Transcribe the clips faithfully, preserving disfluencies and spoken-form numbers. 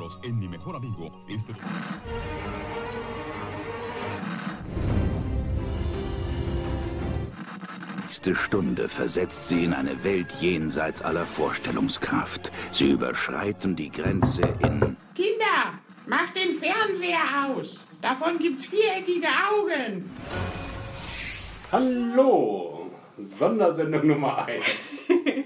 Unidos en Mi Mejor Amigo. Este... Nächste Stunde versetzt sie in eine Welt jenseits aller Vorstellungskraft. Sie überschreiten die Grenze in... Kinder, macht den Fernseher aus. Davon gibt's viereckige Augen. Hallo, Sondersendung Nummer eins.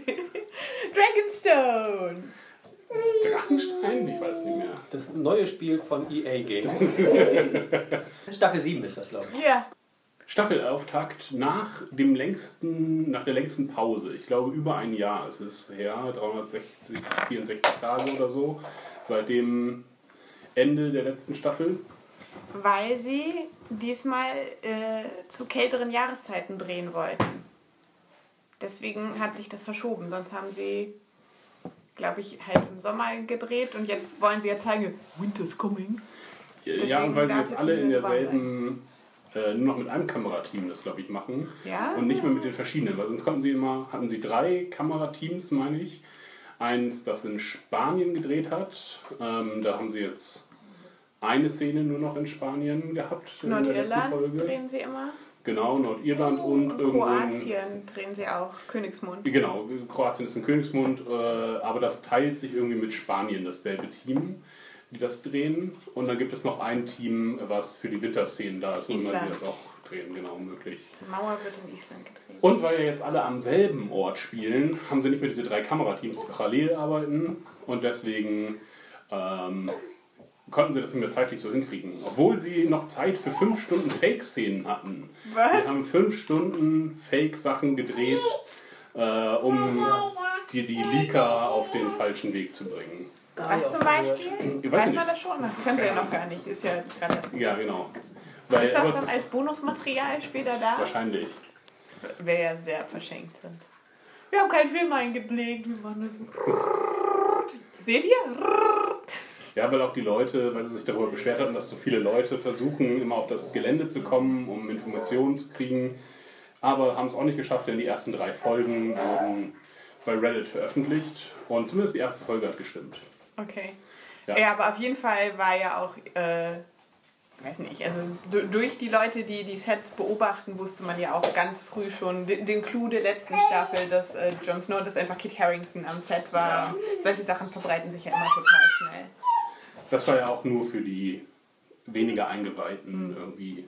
Dragonstone. Drachenstein? Ich weiß nicht mehr. Das neue Spiel von E A Games. Staffel sieben ist das, glaube ich. Ja. Staffelauftakt nach dem längsten, nach der längsten Pause. Ich glaube, über ein Jahr ist es her, dreihundertsechzig, vierundsechzig Tage oder so, seit dem Ende der letzten Staffel. Weil sie diesmal äh, zu kälteren Jahreszeiten drehen wollten. Deswegen hat sich das verschoben. Sonst haben sie, glaube ich, halt im Sommer gedreht und jetzt wollen sie ja zeigen, Winter's coming. Deswegen ja, und weil sie jetzt alle in derselben, äh, nur noch mit einem Kamerateam das, glaube ich, machen. Ja? Und nicht mehr mit den verschiedenen. Weil sonst konnten sie immer, hatten sie drei Kamerateams, meine ich. Eins, das in Spanien gedreht hat. Ähm, da haben sie jetzt eine Szene nur noch in Spanien gehabt. Nordirland drehen sie immer. Genau, Nordirland und, und irgendwo Kroatien drehen sie auch, Königsmund. Genau, Kroatien ist in Königsmund, äh, aber das teilt sich irgendwie mit Spanien, dasselbe Team, die das drehen. Und dann gibt es noch ein Team, was für die Winterszenen da ist, wo sie das auch drehen, genau, möglich. Die Mauer wird in Island gedreht. Und weil ja jetzt alle am selben Ort spielen, haben sie nicht mehr diese drei Kamerateams, die parallel arbeiten. Und deswegen ähm, konnten sie das nicht mehr zeitlich so hinkriegen. Obwohl sie noch Zeit für fünf Stunden Fake-Szenen hatten. Was? Die haben fünf Stunden Fake-Sachen gedreht, äh, um die, die Leaker auf den falschen Weg zu bringen. Was zum Beispiel? Ich weiß weiß man nicht. das schon? Das können sie ja noch gar nicht. Ist ja gerade das. Ja, genau. Weil, Ist aber das es dann ist als Bonusmaterial später da? wahrscheinlich. Wäre ja sehr verschenkt sind. Wir haben keinen Film eingeblickt. Wir machen das. Seht ihr? Ja, weil auch die Leute, weil sie sich darüber beschwert hatten, dass so viele Leute versuchen, immer auf das Gelände zu kommen, um Informationen zu kriegen. Aber haben es auch nicht geschafft, denn die ersten drei Folgen wurden bei Reddit veröffentlicht. Und zumindest die erste Folge hat gestimmt. Okay. Ja. Ja, aber auf jeden Fall war ja auch, äh, weiß nicht, also d- durch die Leute, die die Sets beobachten, wusste man ja auch ganz früh schon den, den Clou der letzten Staffel, dass äh, Jon Snow, dass einfach Kit Harington am Set war. Ja. Solche Sachen verbreiten sich ja immer total schnell. Das war ja auch nur für die weniger Eingeweihten mhm. irgendwie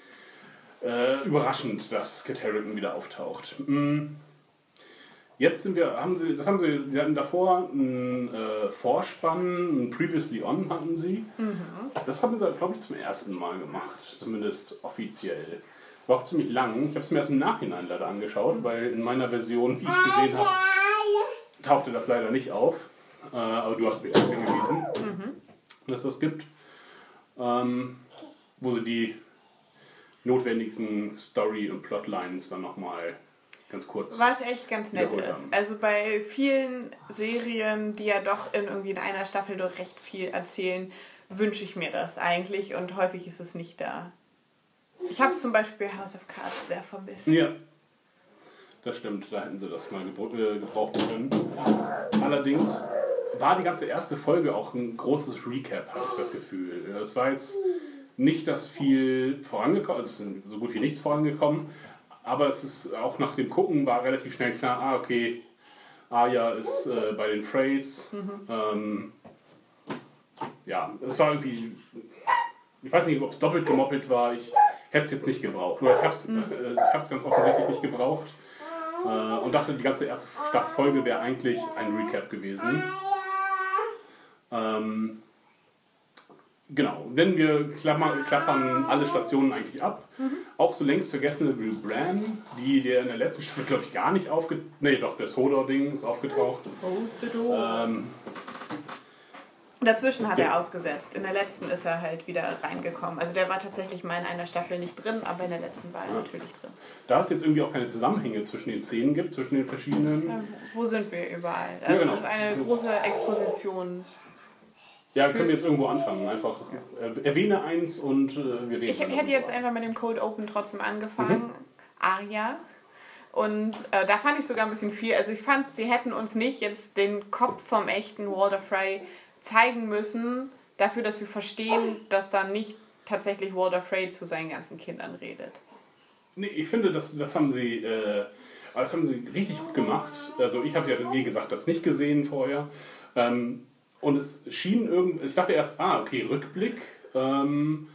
äh, überraschend, dass Kit Harington wieder auftaucht. Mhm. Jetzt sind wir, haben sie, das haben sie, sie hatten davor einen äh, Vorspann, ein Previously On hatten sie. Mhm. Das haben sie, glaube ich, zum ersten Mal gemacht, zumindest offiziell. War auch ziemlich lang. Ich habe es mir erst im Nachhinein leider angeschaut, weil in meiner Version, wie ich es gesehen habe, tauchte das leider nicht auf. Äh, aber du hast mir erst hingewiesen, mhm. dass das gibt. Ähm, wo sie die notwendigen Story- und Plotlines dann nochmal ganz kurz. Was echt ganz nett ist. Also bei vielen Serien, die ja doch in irgendwie in einer Staffel doch recht viel erzählen, wünsche ich mir das eigentlich und häufig ist es nicht da. Ich habe es zum Beispiel House of Cards sehr vermisst. Ja, das stimmt. Da hätten sie das mal gebra- äh, gebrauchen können. Allerdings war die ganze erste Folge auch ein großes Recap, habe ich das Gefühl. Es war jetzt nicht, dass viel vorangekommen, also es ist so gut wie nichts vorangekommen. Aber es ist auch nach dem Gucken war relativ schnell klar, ah okay, Arya ist äh, bei den Freys. Mhm. Ähm, ja, es war irgendwie, ich weiß nicht, ob es doppelt gemoppelt war, ich hätte es jetzt nicht gebraucht. Oder ich habe es mhm. äh, ich hab's ganz offensichtlich nicht gebraucht äh, und dachte, die ganze erste Folge wäre eigentlich ein Recap gewesen. Ähm, Genau, denn wir klappern, klappern alle Stationen eigentlich ab. Mhm. Auch so längst vergessene Bill Bran, die der in der letzten Staffel, glaube ich, gar nicht aufgetaucht. Nee, doch, das Hodor-Ding ist aufgetaucht. Ähm, Dazwischen hat ja. er ausgesetzt. In der letzten ist er halt wieder reingekommen. Also der war tatsächlich mal in einer Staffel nicht drin, aber in der letzten war er ja. natürlich drin. Da es jetzt irgendwie auch keine Zusammenhänge zwischen den Szenen gibt, zwischen den verschiedenen... Ja, wo sind wir überall? Also ja, genau. Das ist eine große Exposition. Ja, können wir jetzt irgendwo anfangen. Einfach äh, erwähne eins und äh, wir reden. Ich hätte jetzt einfach mit dem Cold Open trotzdem angefangen. Mhm. Arya. Und äh, da fand ich sogar ein bisschen viel. Also ich fand, sie hätten uns nicht jetzt den Kopf vom echten Walder Frey zeigen müssen, dafür, dass wir verstehen, dass da nicht tatsächlich Walder Frey zu seinen ganzen Kindern redet. Nee, ich finde, das, das haben sie... Äh Das haben sie richtig gut gemacht. Also ich habe ja, wie gesagt, das nicht gesehen vorher. Ähm, und es schien irgendwie... Ich dachte erst, ah, okay, Rückblick. Ähm,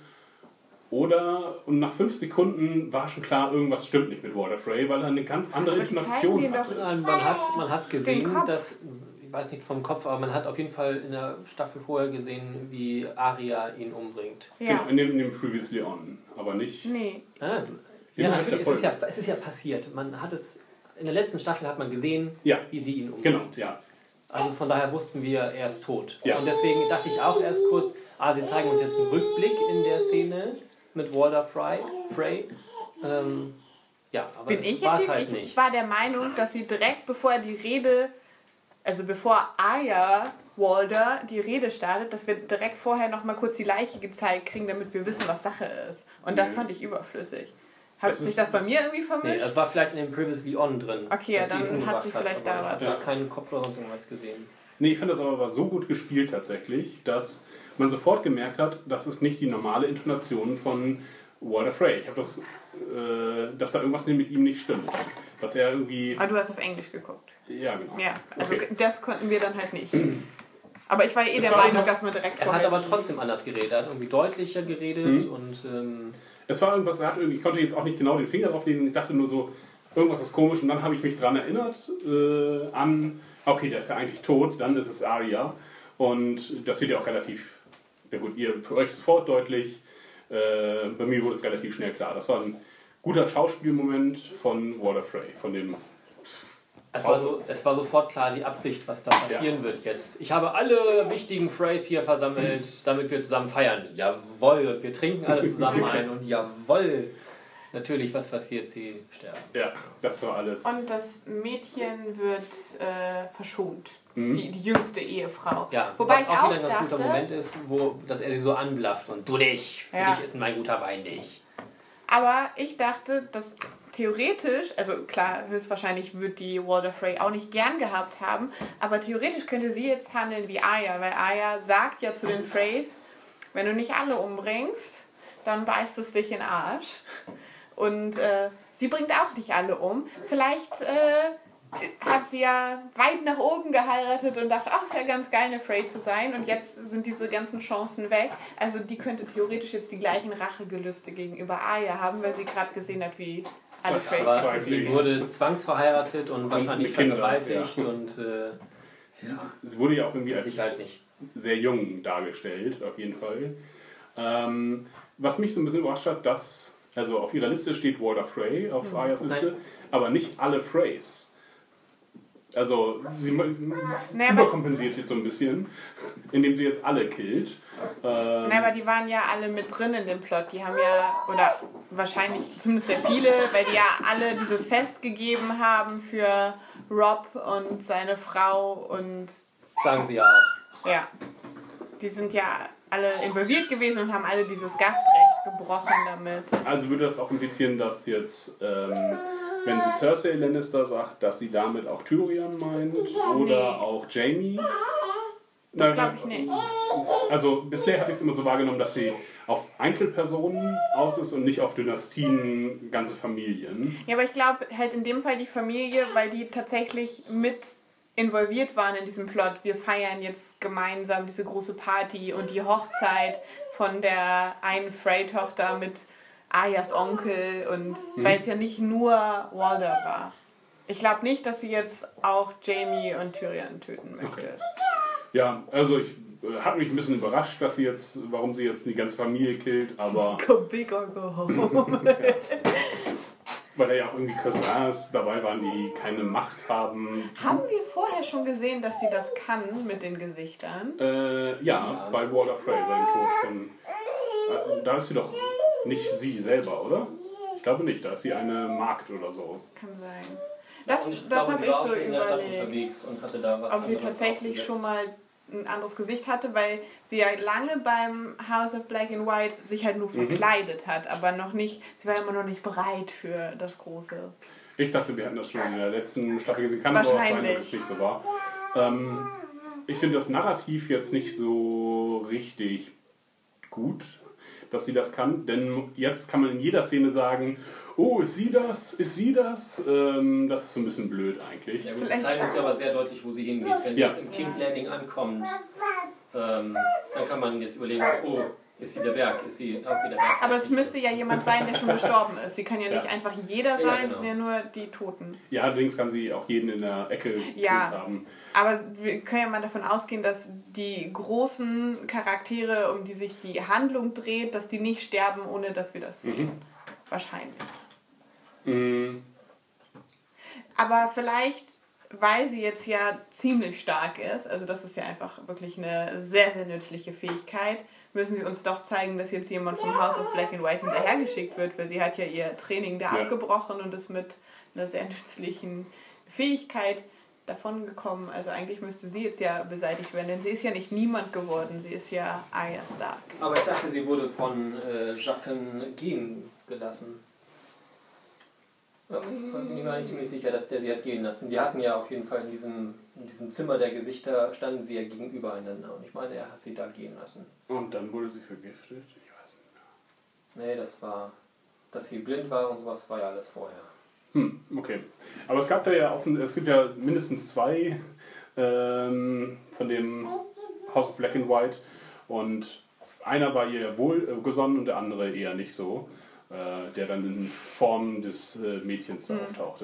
oder... Und nach fünf Sekunden war schon klar, irgendwas stimmt nicht mit Walder Frey, weil er eine ganz andere Aber die Intonation zeigen den hatte. doch- Nein, man hat, man hat gesehen, Kopf. dass, ich weiß nicht vom Kopf, aber man hat auf jeden Fall in der Staffel vorher gesehen, wie Arya ihn umbringt. Ja. Genau, in dem, in dem Previously On. Aber nicht... Nee. Ah, ja, natürlich, es ist ja, es ist ja passiert. Man hat es, in der letzten Staffel hat man gesehen, Ja. wie sie ihn umbringt. Genau, ja. Also von daher wussten wir, er ist tot. Ja. Und deswegen dachte ich auch erst kurz, ah, sie zeigen uns jetzt einen Rückblick in der Szene mit Walder Frey. Frey. Ähm, ja, aber Bin das ich war jetzt es halt ich nicht. war der Meinung, dass sie direkt bevor die Rede, also bevor Arya Walder die Rede startet, dass wir direkt vorher noch mal kurz die Leiche gezeigt kriegen, damit wir wissen, was Sache ist. Und das Nee. fand ich überflüssig. Hat Das sich ist- das bei mir irgendwie Nee, vermischt? es war vielleicht in dem Previously On drin. Okay, ja, dass dann ihn hat umgebracht sie vielleicht da aber was. Ich habe keinen Kopf oder sonst irgendwas gesehen. Nee, ich fand das aber war so gut gespielt tatsächlich, dass man sofort gemerkt hat, das ist nicht die normale Intonation von Walder Frey. Ich habe das, äh, dass da irgendwas mit ihm nicht stimmt. Dass er irgendwie... Ah, du hast auf Englisch geguckt. Ja, genau. Ja, also Okay. das konnten wir dann halt nicht. Aber ich war eh Es der war Meinung, irgendwas- dass man direkt Er vorher... hat aber trotzdem anders geredet. Er hat irgendwie deutlicher geredet Mhm. und ähm, Es war irgendwas, er hat irgendwie, ich konnte jetzt auch nicht genau den Finger drauflegen, ich dachte nur so, irgendwas ist komisch und dann habe ich mich daran erinnert äh, an, okay, der ist ja eigentlich tot, dann ist es Arya und das wird ja auch relativ, ja gut, ihr, für euch sofort deutlich, äh, bei mir wurde es relativ schnell klar. Das war ein guter Schauspielmoment von Walder Frey, von dem... es war, so, es war sofort klar die Absicht, was da passieren wird jetzt. Ich habe alle wichtigen Phrases hier versammelt, damit wir zusammen feiern. Jawohl, wir trinken alle zusammen ein und jawohl. Natürlich, was passiert? Sie sterben. Ja, das war alles. Und das Mädchen wird äh, verschont. Mhm. Die, die jüngste Ehefrau. Ja, Wobei was ich auch auch wieder ein ganz guter dachte, Moment ist, wo, dass er sie so anblafft und du nicht, für Ja. dich ist mein guter Wein nicht. aber ich dachte, dass theoretisch, also klar, höchstwahrscheinlich wird die Walder Frey auch nicht gern gehabt haben, aber theoretisch könnte sie jetzt handeln wie Arya, weil Arya sagt ja zu den Freys, wenn du nicht alle umbringst, dann beißt es dich in den Arsch. Und äh, sie bringt auch nicht alle um. Vielleicht äh, hat sie ja weit nach oben geheiratet und dachte, ach, ist ja ganz geil, eine Frey zu sein. Und jetzt sind diese ganzen Chancen weg. Also die könnte theoretisch jetzt die gleichen Rachegelüste gegenüber Arya haben, weil sie gerade gesehen hat, wie alle Das Freys war- Aber sie wurde zwangsverheiratet und wahrscheinlich mit Kindern, vergewaltigt ja. und äh, ja, Es wurde ja auch irgendwie als sich halt nicht. sehr jung dargestellt, auf jeden Fall. Ähm, was mich so ein bisschen überrascht hat, dass, also auf ihrer Liste steht Walder Frey, auf Aryas Liste, Nein. aber nicht alle Freys. Also sie Naja, aber- überkompensiert jetzt so ein bisschen, indem sie jetzt alle killt. Ähm, Nein, aber die waren ja alle mit drin in dem Plot. Die haben ja, oder wahrscheinlich zumindest sehr viele, weil die ja alle dieses Fest gegeben haben für Rob und seine Frau und Sagen sie ja auch. ja, die sind ja alle involviert gewesen und haben alle dieses Gastrecht gebrochen damit. also würde das auch implizieren, dass jetzt, ähm, wenn sie Cersei Lannister sagt, dass sie damit auch Tyrion meint oder Nee. auch Jaime? Das glaube ich nicht. Also bisher hatte ich es immer so wahrgenommen, dass sie auf Einzelpersonen aus ist und nicht auf Dynastien, ganze Familien. Ja, aber ich glaube halt in dem Fall die Familie, weil die tatsächlich mit involviert waren in diesem Plot. Wir feiern jetzt gemeinsam diese große Party und die Hochzeit von der einen Frey-Tochter mit Aryas Onkel und weil es ja nicht nur Walder war. Ich glaube nicht, dass sie jetzt auch Jaime und Tyrion töten möchte. Okay. Ja, also ich äh, hat mich ein bisschen überrascht, dass sie jetzt, warum sie jetzt die ganze Familie killt, aber Go big or go home. weil da ja auch irgendwie Cousins dabei waren, die keine Macht haben. Haben wir vorher schon gesehen, dass sie das kann mit den Gesichtern? Äh, ja, Ja. bei Walder Frey, bei dem Tod von. Äh, da ist sie doch nicht sie selber, oder? Ich glaube nicht, da ist sie eine Magd oder so. Kann sein. Das, Und ich das glaube, habe sie ich war auch so schon in der Stadt überlegt. unterwegs und hatte da was Ob sie anderes tatsächlich aufgesetzt. schon mal ein anderes Gesicht hatte, weil sie ja lange beim House of Black and White sich halt nur verkleidet hat, aber noch nicht, sie war immer noch nicht bereit für das Große. Ich dachte, wir hatten das schon in der letzten Staffel gesehen. Kann aber auch sein, dass Wahrscheinlich. es nicht so war. Ähm, ich finde das Narrativ jetzt nicht so richtig gut, dass sie das kann, denn jetzt kann man in jeder Szene sagen, oh, ist sie das, ist sie das? Ähm, das ist so ein bisschen blöd eigentlich. Ja, gut, sie zeigen uns ja aber sehr deutlich, wo sie hingeht. Wenn sie Ja. jetzt in King's Landing ankommt, ähm, dann kann man jetzt überlegen, oh, ist sie der Berg, ist sie auch wieder Berg. Aber es müsste ja jemand sein, der schon gestorben ist. Sie kann ja nicht Ja. einfach jeder Ja, sein, genau. es sind ja nur die Toten. Ja, allerdings kann sie auch jeden in der Ecke gekillt Ja. haben. Aber wir können ja mal davon ausgehen, dass die großen Charaktere, um die sich die Handlung dreht, dass die nicht sterben, ohne dass wir das sehen. Mhm. Wahrscheinlich. Mhm. Aber vielleicht, weil sie jetzt ja ziemlich stark ist, also das ist ja einfach wirklich eine sehr, sehr nützliche Fähigkeit, müssen sie uns doch zeigen, dass jetzt jemand vom House of Black and White hinterhergeschickt wird, weil sie hat ja ihr Training da Ja. abgebrochen und ist mit einer sehr nützlichen Fähigkeit davon gekommen. Also eigentlich müsste sie jetzt ja beseitigt werden, denn sie ist ja nicht niemand geworden, sie ist ja Arya Stark. Aber ich dachte, sie wurde von äh, Jaqen gehen gelassen. Ja, bin ich mir eigentlich ziemlich sicher, dass der sie hat gehen lassen. Sie hatten ja auf jeden Fall in diesem, in diesem Zimmer der Gesichter, standen sie ja gegenüber einander. Und ich meine, er hat sie da gehen lassen. Und dann wurde sie vergiftet? Ich weiß nicht mehr. Nee, das war, dass sie blind war und sowas war ja alles vorher. Hm, okay. Aber es gab da ja offen, es gibt ja mindestens zwei ähm, von dem House of Black and White und einer war ihr wohlgesonnen und der andere eher nicht so, äh, der dann in Form des äh, Mädchens Hm. auftauchte.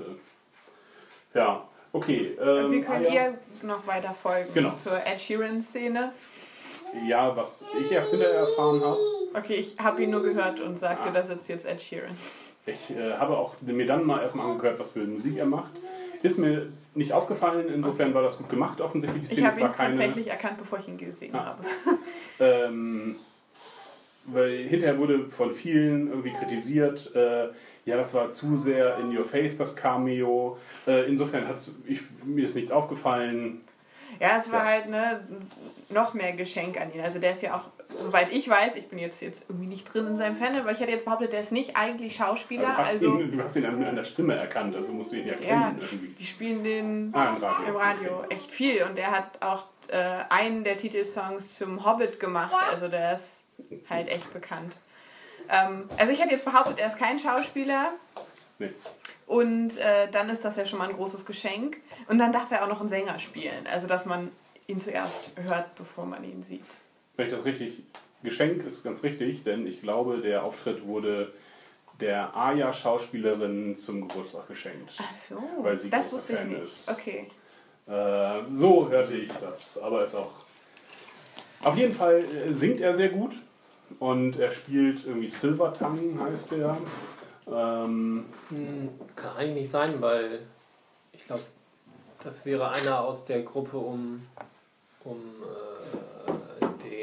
Ja, okay. Ähm, Wir können Aya- ihr noch weiter folgen Genau. zur Ed Sheeran-Szene. Ja, was ich erst hinterher erfahren habe, Okay, ich habe ihn nur gehört und sagte, Ah. das ist jetzt Ed Sheeran. ich äh, habe auch mir dann mal erstmal angehört, was für Musik er macht. Ist mir nicht aufgefallen, insofern war das gut gemacht. Offensichtlich die Ich Szene, habe es war ihn keine. tatsächlich erkannt, bevor ich ihn gesehen Ah. habe. Ähm, weil hinterher wurde von vielen irgendwie kritisiert, äh, ja, das war zu sehr in your face, das Cameo. Äh, insofern hat mir ist nichts aufgefallen. Ja, es war Ja. halt ne, noch mehr Geschenk an ihn. Also der ist ja auch, soweit ich weiß, ich bin jetzt, jetzt irgendwie nicht drin in seinem Fan, aber ich hätte jetzt behauptet, der ist nicht eigentlich Schauspieler. Du hast, Also, ihn, du hast ihn an, an der Stimme erkannt, also musst du ihn ja kennen ja, irgendwie. die spielen den Ah, im Radio. im Radio echt viel. Und er hat auch äh, einen der Titelsongs zum Hobbit gemacht. Also der ist halt echt bekannt. Ähm, also ich hätte jetzt behauptet, er ist kein Schauspieler. Nee. Und äh, dann ist das ja schon mal ein großes Geschenk. Und dann darf er auch noch einen Sänger spielen. Also dass man ihn zuerst hört, bevor man ihn sieht. Wenn ich das richtig... Geschenk ist ganz richtig, denn ich glaube, der Auftritt wurde der Aya-Schauspielerin zum Geburtstag geschenkt. Ach so, Weil sie das großer wusste ich Fan nicht. ist. Okay. Äh, so hörte ich das, aber ist auch... Auf jeden Fall äh, singt er sehr gut und er spielt irgendwie Silver Tongue, heißt er. Ähm, Hm, kann eigentlich nicht sein, weil ich glaube, das wäre einer aus der Gruppe um, um äh, den.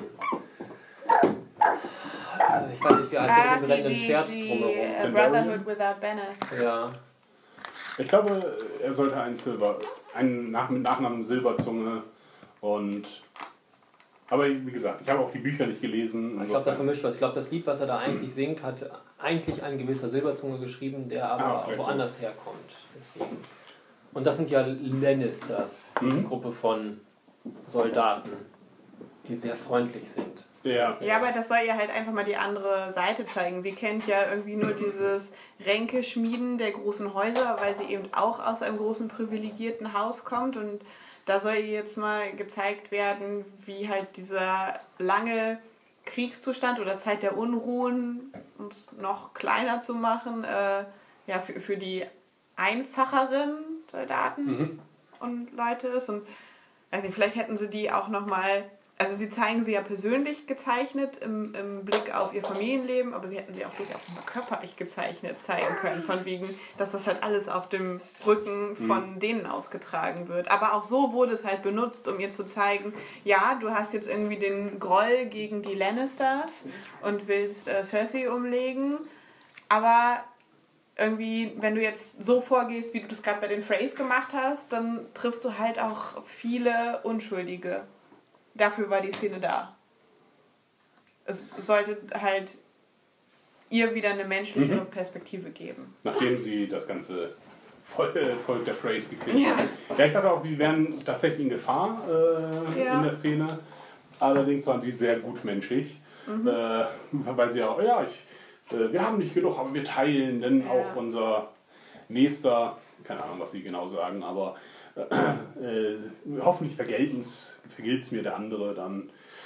Äh, ich weiß nicht, wie heißt der Ah, mit dem die, brennenden die, Schwert die drumherum. äh, Barbarian? Brotherhood Without Banners. Ja, ich glaube, er sollte einen Silber, einen Nach mit Nachnamen Silberzunge und... Aber wie gesagt, ich habe auch die Bücher nicht gelesen. ich glaube, da vermischt was. Ich glaube, das Lied, was er da eigentlich singt, hat eigentlich ein gewisser Silberzunge geschrieben, der aber Ah, vielleicht woanders herkommt. Deswegen. Und das sind ja Lannisters, diese Mhm. Gruppe von Soldaten, die sehr freundlich sind. Ja. Ja, aber das soll ihr halt einfach mal die andere Seite zeigen. Sie kennt ja irgendwie nur dieses Ränkeschmieden der großen Häuser, weil sie eben auch aus einem großen privilegierten Haus kommt. Und da soll ihr jetzt mal gezeigt werden, wie halt dieser lange Kriegszustand oder Zeit der Unruhen, um es noch kleiner zu machen, äh, ja, für, für die einfacheren Soldaten Mhm. und Leute ist. Und weiß nicht, vielleicht hätten sie die auch nochmal, also sie zeigen sie ja persönlich gezeichnet im, im Blick auf ihr Familienleben, aber sie hätten sie auch durchaus nochmal körperlich gezeichnet zeigen können, von wegen, dass das halt alles auf dem Rücken von denen ausgetragen wird. Aber auch so wurde es halt benutzt, um ihr zu zeigen, ja, du hast jetzt irgendwie den Groll gegen die Lannisters und willst äh, Cersei umlegen, aber irgendwie, wenn du jetzt so vorgehst, wie du das gerade bei den Freys gemacht hast, dann triffst du halt auch viele Unschuldige. Dafür war die Szene da. Es sollte halt ihr wieder eine menschlichere Mhm. Perspektive geben. Nachdem sie das Ganze Volk Volk der Freys gekillt Ja. werden. Ja, ich dachte auch, die wären tatsächlich in Gefahr äh, Ja. in der Szene. Allerdings waren sie sehr gutmenschig. Mhm. Äh, weil sie auch, ja, ich, äh, wir haben nicht genug, aber wir teilen, denn Ja. auch unser nächster, keine Ahnung, was sie genau sagen, aber äh, äh, hoffentlich vergilt es mir der andere dann.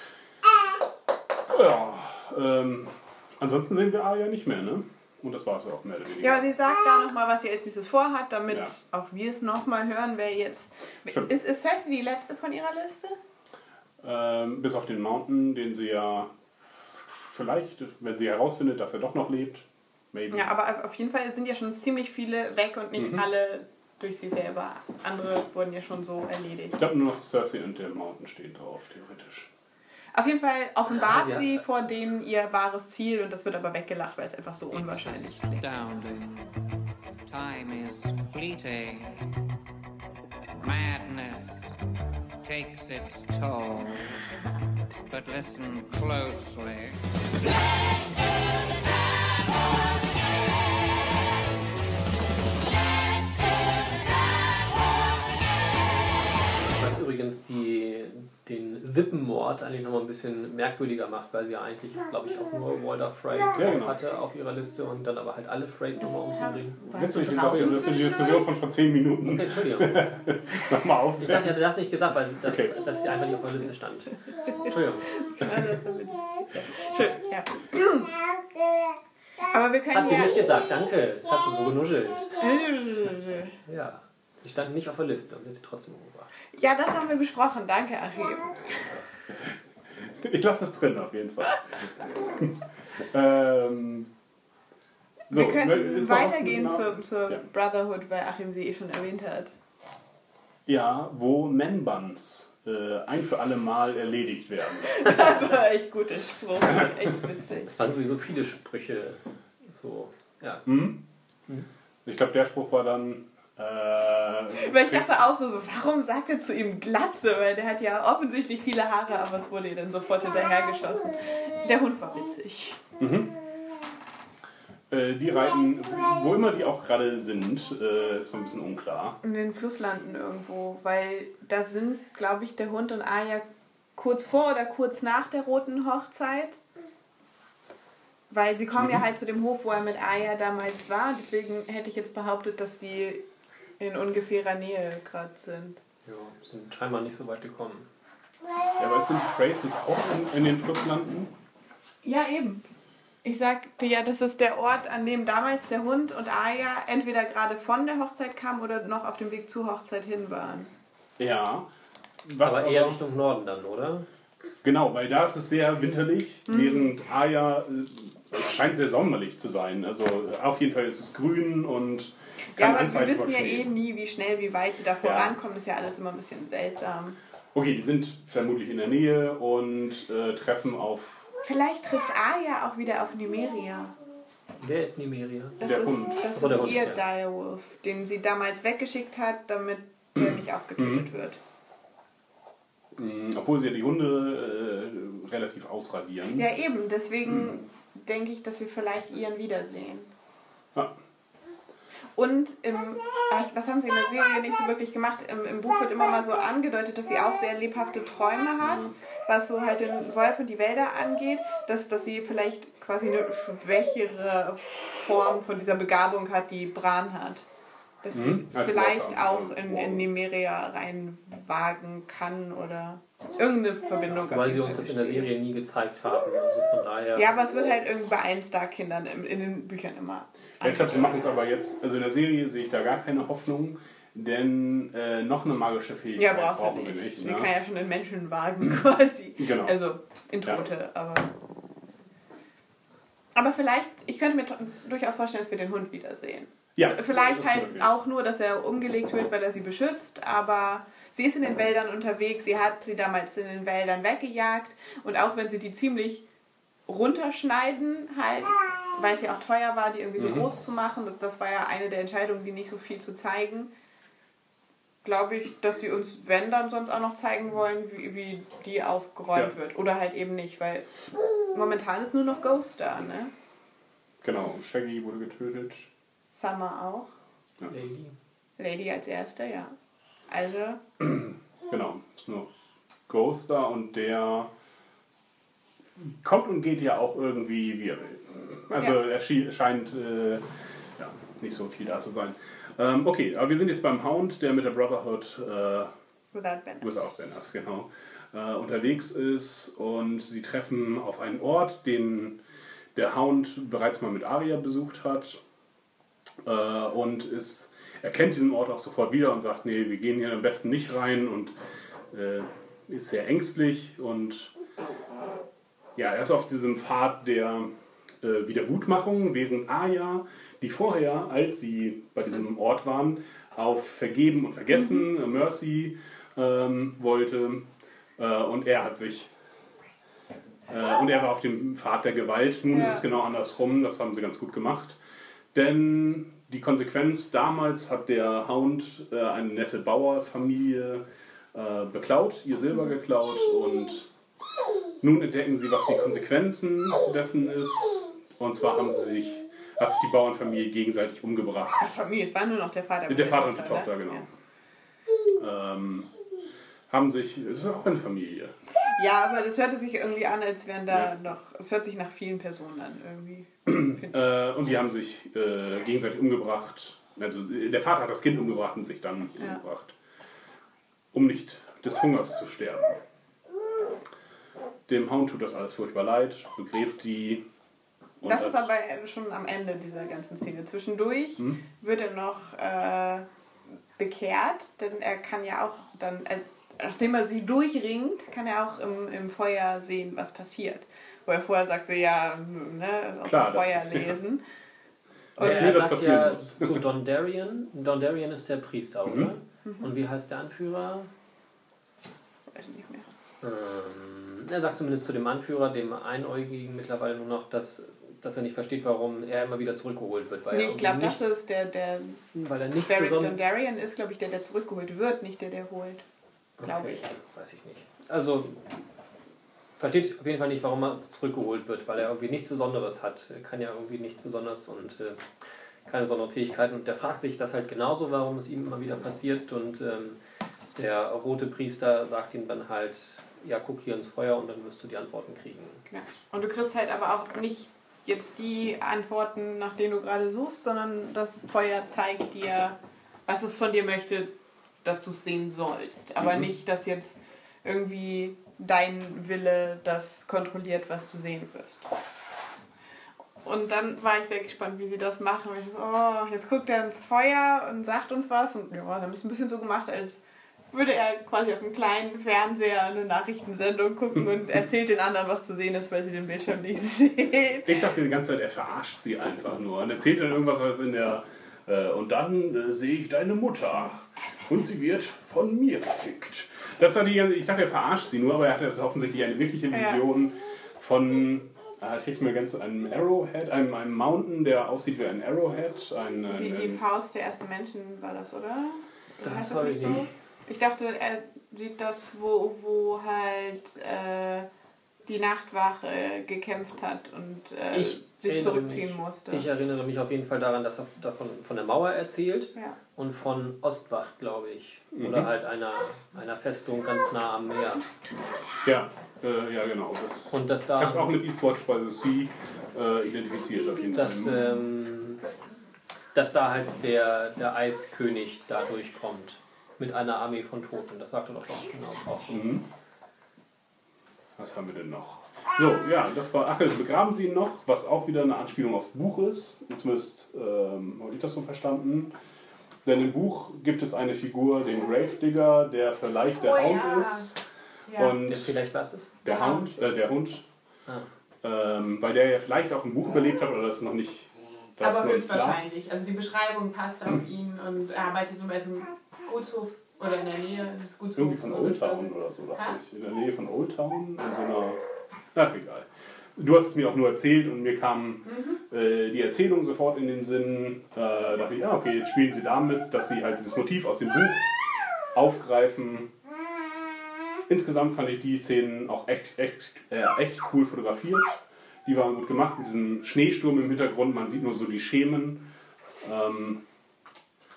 Ja, ähm, ansonsten sehen wir Arya nicht mehr, ne? Und das war es auch mehr oder weniger. Ja, aber sie sagt da nochmal, was sie als nächstes vorhat, damit Ja. auch wir es nochmal hören, wer jetzt... Stimmt. Ist, ist Cersei die letzte von ihrer Liste? Ähm, bis auf den Mountain, den sie ja vielleicht, wenn sie herausfindet, dass er doch noch lebt, maybe. Ja, aber auf jeden Fall sind ja schon ziemlich viele weg und nicht Mhm. alle durch sie selber. Andere wurden ja schon so erledigt. Ich glaube nur noch Cersei und der Mountain stehen drauf, theoretisch. Auf jeden Fall offenbart Ja, sie vor denen ihr wahres Ziel und das wird aber weggelacht, weil es einfach so unwahrscheinlich klingt. Astounding. Time is fleeting. Madness takes its toll. But listen closely. Was übrigens die, den Sippenmord eigentlich nochmal ein bisschen merkwürdiger macht, weil sie ja eigentlich, glaube ich, auch nur Walder Frey Ja, genau. hatte auf ihrer Liste und dann aber halt alle Freys nochmal umzubringen. Willst du nicht das ist die Diskussion von vor zehn Minuten Okay, Entschuldigung. nochmal auf? Ich dachte, ich hatte das nicht gesagt, weil das, Okay. dass sie einfach nicht auf der Liste stand. Entschuldigung. Schön, ja. Aber wir können Hat dir nicht ja... gesagt, danke. Hast du so genuschelt. Ja. Sie stand nicht auf der Liste und sie hat sie trotzdem umgebracht. Ja, das haben wir besprochen. Danke, Achim. Ich lasse es drin auf jeden Fall. ähm, so, wir können ist noch was weitergehen genau? zur, zur Ja. Brotherhood, weil Achim sie eh schon erwähnt hat. Ja, wo Man-Buns äh, ein für alle Mal erledigt werden. Das war echt guter Spruch. Echt witzig. Es waren sowieso viele Sprüche. So, ja. Hm? Ich glaube, der Spruch war dann... Äh, Weil ich dachte auch so, warum sagt er zu ihm Glatze? Weil der hat ja offensichtlich viele Haare, aber es wurde ihr dann sofort hinterhergeschossen. Der Hund war witzig. Mhm. Äh, die reiten, wo immer die auch gerade sind, äh, ist so ein bisschen unklar. In den Flusslanden irgendwo, weil da sind, glaube ich, der Hund und Arya kurz vor oder kurz nach der roten Hochzeit. Weil sie kommen Mhm. ja halt zu dem Hof, wo er mit Arya damals war. Deswegen hätte ich jetzt behauptet, dass die in ungefährer Nähe gerade sind. Ja, sind scheinbar nicht so weit gekommen. Ja, aber sind die Freys nicht auch in, in den Flusslanden? Ja, eben. Ich sagte ja, das ist der Ort, an dem damals der Hund und Arya entweder gerade von der Hochzeit kamen oder noch auf dem Weg zur Hochzeit hin waren. Ja. Was aber eher Richtung Norden dann, oder? Genau, weil da ist es sehr winterlich, Mhm. während Arya, äh, es scheint sehr sommerlich zu sein. Also äh, auf jeden Fall ist es grün und Ja, kein aber wir Anzeichen wissen von ja Schnee. eh nie, wie schnell, wie weit sie da Ja. vorankommen. Das ist ja alles immer ein bisschen seltsam. Okay, die sind vermutlich in der Nähe und äh, treffen auf Vielleicht trifft Arya auch wieder auf Nymeria. Wer ist Nimeria? Das Der ist, Hund. das Oh, der ist Hund, ihr ja. Direwolf, den sie damals weggeschickt hat, damit er nicht auch getötet wird. mh, obwohl sie ja die Hunde äh, relativ ausradieren. Ja, eben. Deswegen denke ich, dass wir vielleicht ihren wiedersehen. Ja. Und im, ach, was haben sie in der Serie nicht so wirklich gemacht? Im, Im Buch wird immer mal so angedeutet, dass sie auch sehr lebhafte Träume hat, was so halt den Wolf und die Wälder angeht, dass, dass sie vielleicht quasi eine schwächere Form von dieser Begabung hat, die Bran hat. Dass Mhm, sie als vielleicht Walker. auch in, in Nymeria reinwagen kann oder irgendeine Verbindung. auf Weil jeden sie Fall uns das in der besteht. Serie nie gezeigt haben. Also von daher. Ja, aber es wird halt irgendwie bei allen Star-Kindern in, in den Büchern immer. Ja, ich glaube, sie machen es aber jetzt, also in der Serie sehe ich da gar keine Hoffnung, denn äh, noch eine magische Ja, Fähigkeit brauchst du brauchen nicht. sie nicht. Die Ne? kann ja schon in Menschen wagen quasi. Genau. Also in Tote, aber. Aber vielleicht, ich könnte mir to- durchaus vorstellen, dass wir den Hund wiedersehen. Ja, Vielleicht das ist halt möglich. auch nur, dass er umgelegt wird, weil er sie beschützt, aber sie ist in den Wäldern unterwegs, sie hat sie damals in den Wäldern weggejagt und auch wenn sie die ziemlich runterschneiden, halt, weil es ja auch teuer war, die irgendwie so Mhm. groß zu machen, das, das war ja eine der Entscheidungen, die nicht so viel zu zeigen, glaube ich, dass sie uns, wenn dann sonst auch noch zeigen wollen, wie, wie die ausgeräumt Ja. wird. Oder halt eben nicht, weil momentan ist nur noch Ghost da, ne? Genau, Shaggy wurde getötet. Summer auch. Lady. Lady als erste, ja. Also. Genau, ist nur Ghost da und der kommt und geht ja auch irgendwie, wie er will. Also Ja. er schi- scheint äh, ja, nicht so viel da zu sein. Ähm, okay, aber wir sind jetzt beim Hound, der mit der Brotherhood äh, Without Banners. Without Banners, genau, äh, unterwegs ist und sie treffen auf einen Ort, den der Hound bereits mal mit Arya besucht hat äh, und ist, er kennt diesen Ort auch sofort wieder und sagt, nee, wir gehen hier am besten nicht rein und äh, ist sehr ängstlich und ja, er ist auf diesem Pfad der äh, Wiedergutmachung, während Arya, die vorher, als sie bei diesem Ort waren, auf Vergeben und Vergessen, äh, Mercy ähm, wollte äh, und er hat sich äh, und er war auf dem Pfad der Gewalt. Nun Ja. ist es genau andersrum, das haben sie ganz gut gemacht. Denn die Konsequenz, damals hat der Hound äh, eine nette Bauerfamilie äh, beklaut, ihr Silber geklaut und nun entdecken sie, was die Konsequenzen dessen ist. Und zwar haben sie sich, hat sich die Bauernfamilie gegenseitig umgebracht. Die Familie, es war nur noch der Vater. Der Vater und die Tochter, ne? genau. Ja. Ähm, haben sich, es ist auch eine Familie. Ja, aber das hörte sich irgendwie an, als wären da Ja. noch, es hört sich nach vielen Personen an irgendwie. Äh, und die haben sich äh, gegenseitig umgebracht. Also äh, der Vater hat das Kind umgebracht und sich dann Ja. umgebracht. Um nicht des Hungers zu sterben. Dem Hound tut das alles furchtbar leid, begräbt die. und Das hat- ist aber schon am Ende dieser ganzen Szene. Zwischendurch Hm? wird er noch äh, bekehrt, denn er kann ja auch dann, äh, nachdem er sie durchringt, kann er auch im, im Feuer sehen, was passiert. Wo er vorher sagte, ja, ne, aus Klar, dem das Feuer ist- ja. lesen. Und Erzähl, er was sagt passieren ja muss. zu Dondarrion, Dondarrion ist der Priester, Mhm. oder? Und wie heißt der Anführer? Weiß nicht mehr. Ähm, er sagt zumindest zu dem Anführer, dem Einäugigen mittlerweile nur noch, dass, dass er nicht versteht, warum er immer wieder zurückgeholt wird. Weil Nee, er ich glaube, irgendwie das nichts- ist der, der Weil er nichts Beric besonders... Dondarrion ist, glaube ich, der, der zurückgeholt wird, nicht der, der holt. Glaube Okay, ich. weiß ich nicht. Also, versteht auf jeden Fall nicht, warum er zurückgeholt wird, weil er irgendwie nichts Besonderes hat. Er kann ja irgendwie nichts Besonderes und äh, keine besonderen Fähigkeiten. Und der fragt sich das halt genauso, warum es ihm immer wieder passiert. Und ähm, der rote Priester sagt ihm dann halt, ja, guck hier ins Feuer und dann wirst du die Antworten kriegen. Ja. Und du kriegst halt aber auch nicht jetzt die Antworten, nach denen du gerade suchst, sondern das Feuer zeigt dir, was es von dir möchte, dass du es sehen sollst. Aber Mhm. nicht, dass jetzt irgendwie dein Wille das kontrolliert, was du sehen wirst. Und dann war ich sehr gespannt, wie sie das machen. Weil ich so, oh, jetzt guckt er ins Feuer und sagt uns was. Und ja, dann haben es ein bisschen so gemacht, als würde er quasi auf einem kleinen Fernseher eine Nachrichtensendung gucken und erzählt den anderen, was zu sehen ist, weil sie den Bildschirm nicht sehen. Ich dachte die ganze Zeit, er verarscht sie einfach nur und erzählt dann irgendwas, was in der. Äh, und dann äh, sehe ich deine Mutter und sie wird von mir gefickt. Das war die, ganze- ich dachte, er verarscht sie nur, aber er hatte offensichtlich eine wirkliche Ja. Vision von. Äh, ich krieg's mir ganz zu einem Arrowhead, einem, einem Mountain, der aussieht wie ein Arrowhead. Ein, ein, Die, die ein, Faust der ersten Menschen war das, oder? Das Heißt weiß nicht ich so? nicht. Ich dachte, er sieht das, wo, wo halt äh, die Nachtwache gekämpft hat und äh, Ich sich erinnere zurückziehen mich. musste. Ich erinnere mich auf jeden Fall daran, dass er davon von der Mauer erzählt ja. und von Ostwacht, glaube ich. Mhm. Oder halt einer, einer Festung ganz nah am Meer. ja, äh, ja, genau. Das, Und dass ich da, habe es auch mit Eastwatch by the Sea äh, identifiziert auf jeden dass, Fall. ähm, dass da halt der, der Eiskönig da durchkommt. Mit einer Armee von Toten. Das sagt er doch auch genau. Auch so. Mhm. Was haben wir denn noch? So, ja, das war. Ach, jetzt begraben sie ihn noch, was auch wieder eine Anspielung aufs Buch ist. Zumindest ähm, habe ich das so verstanden. Denn im Buch gibt es eine Figur, den Gravedigger, der vielleicht der Oh, Hound ja. ist. Ja. Und Der vielleicht was ist? der Der Hound, äh, der Hund, Ah. ähm, weil der ja vielleicht auch im Buch überlebt hat, oder das ist noch nicht. Das ist Aber noch nicht klar. höchstwahrscheinlich. Also die Beschreibung passt auf ihn und er arbeitet zum Beispiel im Gutshof oder in der Nähe des Gutshofs. Irgendwie von Old Town oder so, dachte Ha? ich. In der Nähe von Old Town, in so einer. Ach, egal. Du hast es mir auch nur erzählt und mir kam Mhm. äh, die Erzählung sofort in den Sinn. Äh, da dachte ich, ja, okay, jetzt spielen sie damit, dass sie halt dieses Motiv aus dem Buch aufgreifen. Insgesamt fand ich die Szenen auch echt, echt, äh, echt cool fotografiert. Die waren gut gemacht mit diesem Schneesturm im Hintergrund. Man sieht nur so die Schemen. Ähm,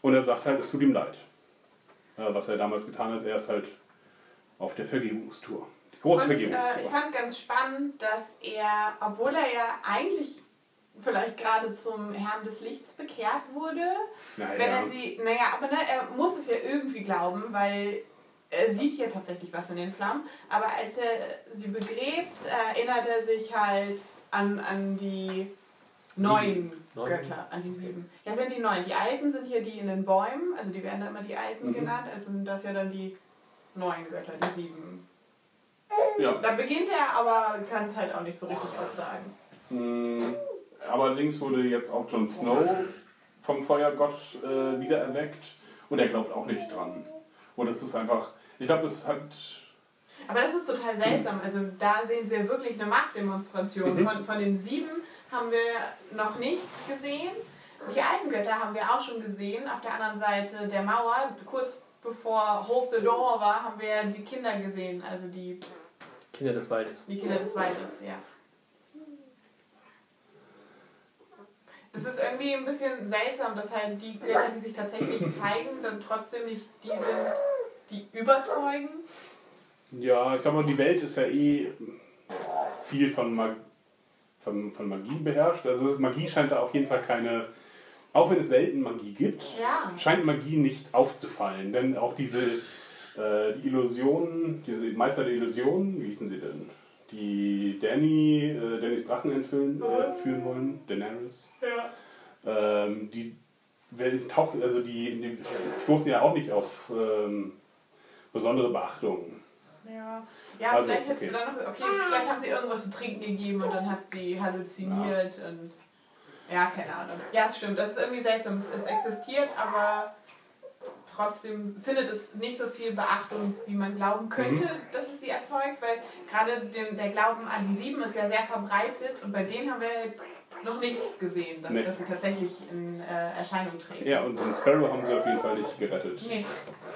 Und er sagt halt, es tut ihm leid. Äh, was er damals getan hat, er ist halt auf der Vergebungstour. Die große Und Vergebungstour. äh, ich fand ganz spannend, dass er, obwohl er ja eigentlich vielleicht gerade zum Herrn des Lichts bekehrt wurde, Naja. wenn er sie, naja, aber ne, er muss es ja irgendwie glauben, weil er sieht ja tatsächlich was in den Flammen, aber als er sie begräbt, erinnert er sich halt an, an die neuen Neun. Götter, an die sieben. Ja, sind die neun. Die alten sind hier die in den Bäumen, also die werden da immer die alten Mhm. genannt, also sind das ja dann die neuen Götter, die sieben. Ja. Da beginnt er, aber kann es halt auch nicht so richtig aussagen. Mm, Allerdings wurde jetzt auch Jon Snow vom Feuergott äh, wiedererweckt und er glaubt auch nicht dran. Und es ist einfach, ich glaube, es hat... Aber das ist total seltsam. Also da sehen Sie ja wirklich eine Machtdemonstration. Mhm. Von, von den sieben haben wir noch nichts gesehen. Die alten Götter haben wir auch schon gesehen. Auf der anderen Seite der Mauer, kurz bevor Hold the Door war, haben wir die Kinder gesehen. Also die, Kinder des Waldes. die Kinder des Waldes, ja. Das ist irgendwie ein bisschen seltsam, dass halt die Götter, die sich tatsächlich zeigen, dann trotzdem nicht die sind, die überzeugen. Ja, ich glaube, die Welt ist ja eh viel von, Mag von, von Magie beherrscht. Also Magie scheint da auf jeden Fall keine, auch wenn es selten Magie gibt, Ja. scheint Magie nicht aufzufallen. Denn auch diese äh, die Illusionen, diese Meister der Illusionen, wie hießen sie denn? Die Dany, äh, Dannys Drachen entführen, äh, führen wollen, Daenerys. Ja. Ähm, die werden- tauchen, also die, die stoßen ja auch nicht auf ähm, besondere Beachtung. Ja, ja Also, vielleicht hättest okay. du dann noch, okay, vielleicht haben sie irgendwas zu trinken gegeben und dann hat sie halluziniert und ja, keine Ahnung. Ja, es stimmt, das ist irgendwie seltsam. Es, es existiert, aber trotzdem findet es nicht so viel Beachtung, wie man glauben könnte, Mhm. dass es sie erzeugt, weil gerade den, der Glauben an die Sieben ist ja sehr verbreitet und bei denen haben wir jetzt noch nichts gesehen, dass, Nee. dass sie tatsächlich in äh, Erscheinung treten. Ja, und den Sparrow haben sie auf jeden Fall nicht gerettet. Nee.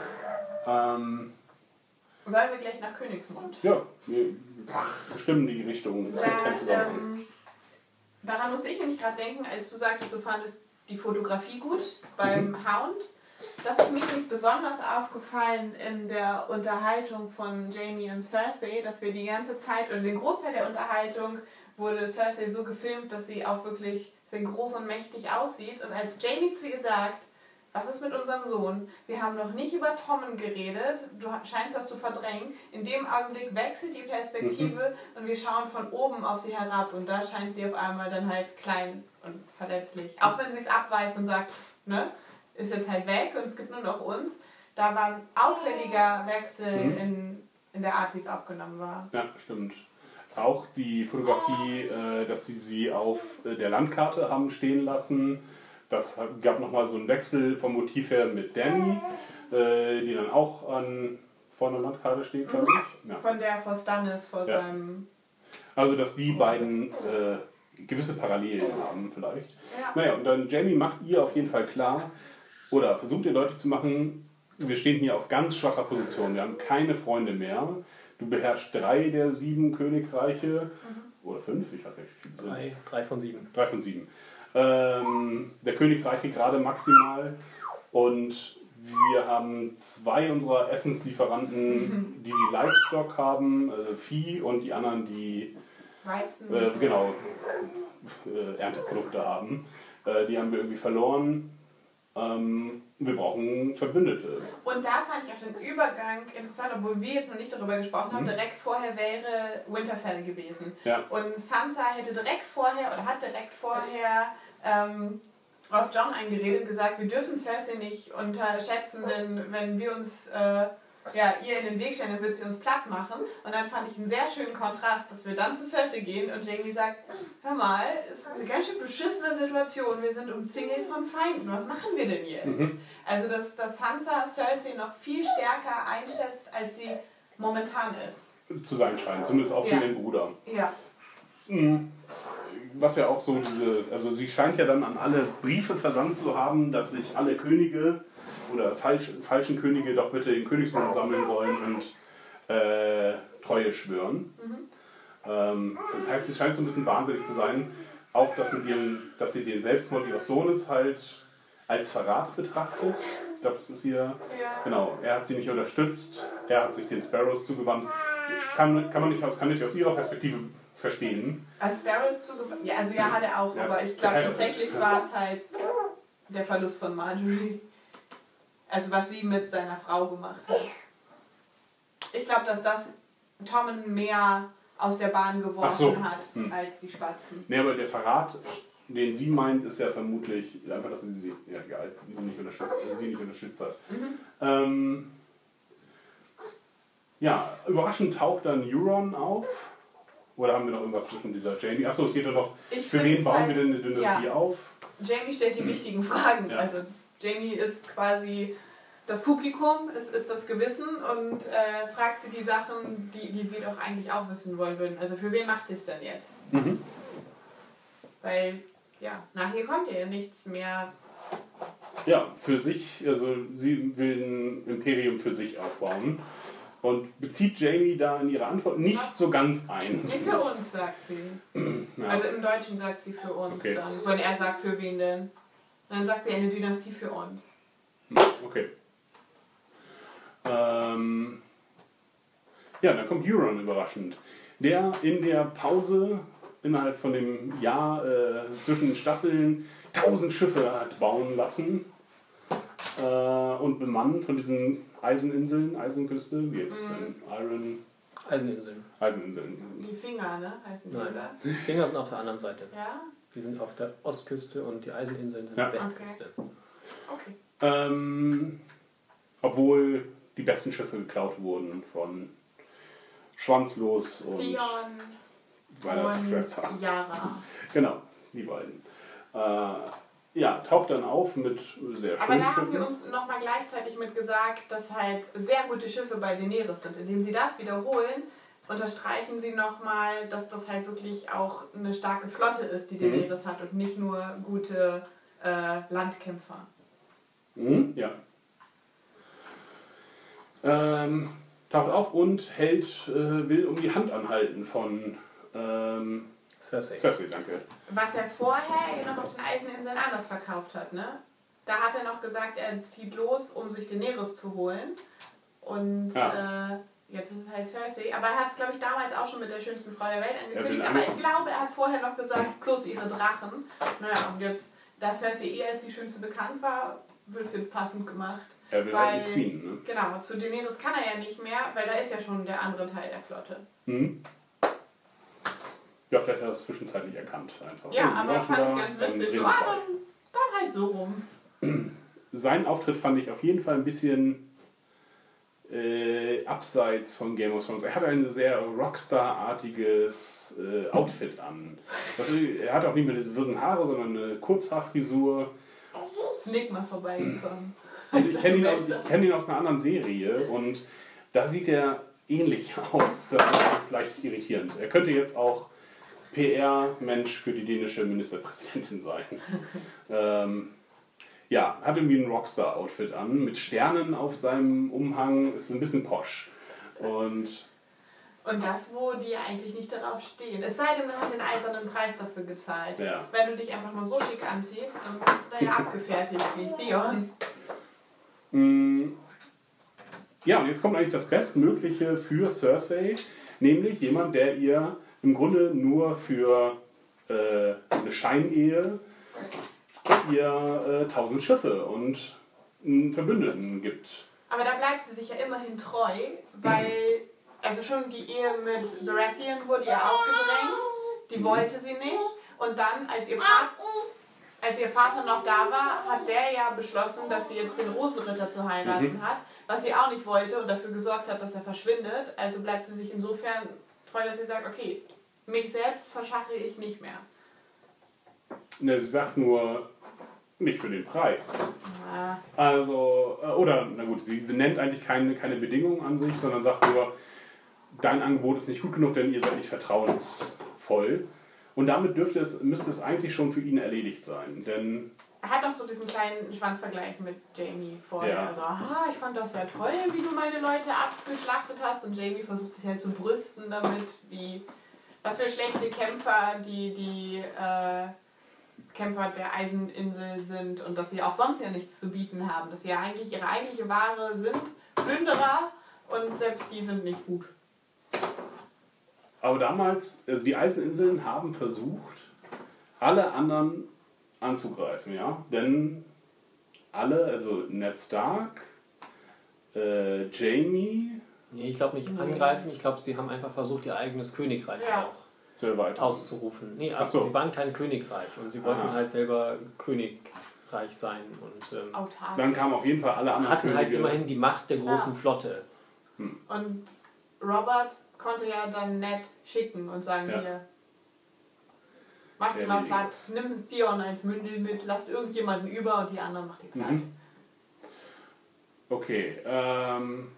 Ähm, Sollen wir gleich nach Königsmund? ja, wir bestimmen die Richtung. Das wird kein Da, Zusammenhang. ähm, daran musste ich nämlich gerade denken, als du sagtest, du fandest die Fotografie gut beim Hound. Das ist mir nämlich besonders aufgefallen in der Unterhaltung von Jaime und Cersei, dass wir die ganze Zeit, oder den Großteil der Unterhaltung, wurde Cersei so gefilmt, dass sie auch wirklich sehr groß und mächtig aussieht. Und als Jaime zu ihr sagt, was ist mit unserem Sohn? Wir haben noch nicht über Tommen geredet, du scheinst das zu verdrängen. In dem Augenblick wechselt die Perspektive und wir schauen von oben auf sie herab und da scheint sie auf einmal dann halt klein und verletzlich. Auch wenn sie es abweist und sagt, ne, ist jetzt halt weg und es gibt nur noch uns. Da war ein auffälliger Wechsel Mhm. in, in der Art, wie es aufgenommen war. Ja, stimmt. Auch die Fotografie, äh, dass sie sie auf äh, der Landkarte haben stehen lassen. Das hat- gab nochmal so einen Wechsel vom Motiv her mit Dany, äh, die dann auch an, vor einer Landkarte steht, glaube ich. Ja. Von der vor Stannis, vor Ja. seinem... Also, dass die beiden äh, gewisse Parallelen haben vielleicht. Ja. Naja, und dann Jaime macht ihr auf jeden Fall klar, oder versucht ihr deutlich zu machen, wir stehen hier auf ganz schwacher Position, wir haben keine Freunde mehr. Du beherrschst drei der sieben Königreiche, oder fünf, ich weiß nicht, wie viele sind. Drei, drei von sieben. Drei von sieben. Ähm, der Königreiche gerade maximal. Und wir haben zwei unserer Essenslieferanten, die die Livestock haben, also Vieh, und die anderen, die Weizen. äh, genau äh, Ernteprodukte haben. Äh, die haben wir irgendwie verloren. Ähm, wir brauchen Verbündete. Und da fand ich auch den Übergang interessant, obwohl wir jetzt noch nicht darüber gesprochen haben. Mhm. Direkt vorher wäre Winterfell gewesen. Ja. Und Sansa hätte direkt vorher oder hat direkt vorher ähm, auf Jon eingeredet und gesagt, wir dürfen Cersei nicht unterschätzen, denn wenn wir uns äh, ja, ihr in den Weg stellen, dann wird sie uns platt machen. Und dann fand ich einen sehr schönen Kontrast, dass wir dann zu Cersei gehen und Jaime sagt, hör mal, es ist eine ganz schön beschissene Situation, wir sind umzingelt von Feinden, was machen wir denn jetzt? Mhm. Also dass, dass Sansa Cersei noch viel stärker einschätzt, als sie momentan ist. Zu sein scheint, zumindest auch für Ja. den Bruder. Ja. Mhm. Was ja auch so diese, also sie scheint ja dann an alle Briefe versandt zu haben, dass sich alle Könige oder falsch, falschen Könige doch bitte den Königsmund sammeln sollen und äh, Treue schwören. Mhm. Ähm, das heißt, sie scheint so ein bisschen wahnsinnig zu sein, auch dass, mit ihrem, dass sie den Selbstmord ihres Sohnes halt als Verrat betrachtet. Ich glaube, das ist hier, Ja. genau, er hat sie nicht unterstützt, er hat sich den Sparrows zugewandt. Kann, kann man nicht aus, kann nicht aus ihrer Perspektive verstehen. Als Sparrows zugewandt? Ja, also ja, hat er auch, Ja, aber ich glaube geheiratet. tatsächlich war es halt der Verlust von Marjorie. Also was sie mit seiner Frau gemacht hat. Ich glaube, dass das Tommen mehr aus der Bahn geworfen Ach so. hat, Hm. als die Spatzen. Nee, aber der Verrat, den sie meint, ist ja vermutlich einfach, dass sie sie, ja, egal, nicht unterstützt, äh, sie nicht unterstützt hat. Mhm. Ähm, ja, überraschend taucht dann Euron auf. Oder haben wir noch irgendwas zwischen dieser Jamie? Achso, es geht doch noch, Ich für wen find's bauen halt- wir denn eine Dynastie ja. auf? Jamie stellt die wichtigen Fragen. Hm. Ja. Also Jamie ist quasi das Publikum, es ist das Gewissen und äh, fragt sie die Sachen, die, die wir doch eigentlich auch wissen wollen würden. Also für wen macht sie es denn jetzt? Mhm. Weil, ja, nachher kommt ja nichts mehr. Ja, für sich, also sie will ein Imperium für sich aufbauen und bezieht Jamie da in ihrer Antwort nicht so ganz ein. Nee, für uns, sagt sie. Ja. Also im Deutschen sagt sie für uns Okay. dann. Wenn er sagt, für wen denn? Und dann sagt sie eine Dynastie für uns. Okay. Ähm, ja, dann kommt Euron überraschend. Der in der Pause innerhalb von dem Jahr äh, zwischen Staffeln tausend Schiffe hat bauen lassen äh, und bemannt von diesen Eiseninseln, Eisenküste, wie jetzt Mhm. Iron Eiseninseln. Eiseninseln. Die Finger, ne? Heißen die, Nein. oder? Die Finger sind auf der anderen Seite. Ja? Die sind auf der Ostküste und die Eiseninseln sind Ja. die Westküste. Okay. Ähm, obwohl die besten Schiffe geklaut wurden von Schwanzlos und Dion seiner und Schwester. Yara. Genau, die beiden. Äh, ja, taucht dann auf mit sehr Aber schönen da haben sie Schiffen. uns nochmal gleichzeitig mit gesagt, dass halt sehr gute Schiffe bei Daenerys sind. Indem sie das wiederholen, unterstreichen sie nochmal, dass das halt wirklich auch eine starke Flotte ist, die Mhm. Daenerys hat und nicht nur gute äh, Landkämpfer. Mhm, ja. Ähm, taucht auf und hält, äh, will um die Hand anhalten von ähm, Cersei. Cersei, danke. Was er vorher noch auf den Eiseninseln anders verkauft hat, ne? Da hat er noch gesagt, er zieht los, um sich Daenerys zu holen. Und Ja. äh, jetzt ist es halt Cersei. Aber er hat es, glaube ich, damals auch schon mit der schönsten Frau der Welt will angekündigt. eine- Aber ich glaube, er hat vorher noch gesagt, plus ihre Drachen. Naja, und jetzt, da Cersei eh als die schönste bekannt war, wird es jetzt passend gemacht. Er will Weil, halt die Queen, ne? genau, zu Daenerys kann er ja nicht mehr, weil da ist ja schon der andere Teil der Flotte. Mhm. Ja, vielleicht hat er es zwischenzeitlich erkannt einfach. Ja, Oh, die aber laufen fand da, ich ganz dann witzig. reden So, wir ah, weiter. dann, dann halt so rum. Sein Auftritt fand ich auf jeden Fall ein bisschen äh, abseits von Game of Thrones. Er hatte ein sehr Rockstar-artiges äh, Outfit an. Das, er hat auch nicht mehr diese wirren Haare, sondern eine Kurzhaarfrisur. Ist Nick mal vorbeigekommen. Und ich kenne ihn, aus- ich kenn ihn aus einer anderen Serie und da sieht er ähnlich aus. Das ist leicht irritierend. Er könnte jetzt auch P R-Mensch für die dänische Ministerpräsidentin sein. ähm, ja, hat irgendwie ein Rockstar-Outfit an, mit Sternen auf seinem Umhang, ist ein bisschen posch. Und Und das, wo die eigentlich nicht darauf stehen. Es sei denn, man hat den eisernen Preis dafür gezahlt. Ja. Wenn du dich einfach nur so schick anziehst, dann bist du da ja abgefertigt wie Dion. mh, ja, und jetzt kommt eigentlich das Bestmögliche für Cersei, nämlich jemand, der ihr im Grunde nur für äh, eine Scheinehe ihr äh, tausend Schiffe und einen Verbündeten gibt. Aber da bleibt sie sich ja immerhin treu, weil, also schon die Ehe mit Baratheon wurde ihr aufgedrängt, die wollte sie nicht. Und dann, als ihr, Vater, als ihr Vater noch da war, hat der ja beschlossen, dass sie jetzt den Rosenritter zu heiraten Mhm. hat, was sie auch nicht wollte und dafür gesorgt hat, dass er verschwindet. Also bleibt sie sich insofern treu, dass sie sagt, okay, mich selbst verschache ich nicht mehr. Ne, sie sagt nur, nicht für den Preis. Ah, Also, äh, oder, na gut, sie, sie nennt eigentlich keine, keine Bedingungen an sich, sondern sagt nur, dein Angebot ist nicht gut genug, denn ihr seid nicht vertrauensvoll. Und damit dürfte es, müsste es eigentlich schon für ihn erledigt sein. Denn, er hat noch so diesen kleinen Schwanzvergleich mit Jamie vorher. Ja. Also, aha, ich fand das ja toll, wie du meine Leute abgeschlachtet hast. Und Jamie versucht sich halt zu brüsten damit, wie was für schlechte Kämpfer die, die äh, Kämpfer der Eiseninsel sind und dass sie auch sonst ja nichts zu bieten haben. Dass sie ja eigentlich ihre eigentliche Ware sind, Plünderer, und selbst die sind nicht gut. Aber damals, also die Eiseninseln haben versucht, alle anderen anzugreifen, ja. Denn alle, also Ned Stark, äh, Jaime... Nee, ich glaube nicht angreifen, ich glaube, sie haben einfach versucht, ihr eigenes Königreich Ja. auch zu erweitern. auszurufen. Nee, Ach also so. sie waren kein Königreich und sie wollten Aha. halt selber Königreich sein und ähm, Autark. Dann kamen auf jeden Fall alle anderen hatten halt Könige. immerhin die Macht der großen Ja. Flotte. Und Robert konnte ja dann Ned schicken und sagen, Ja. hier, mach Der dir mal will platt, nimm Theon als Mündel mit, lasst irgendjemanden über und die anderen macht ihr platt. Mhm. Okay, ähm...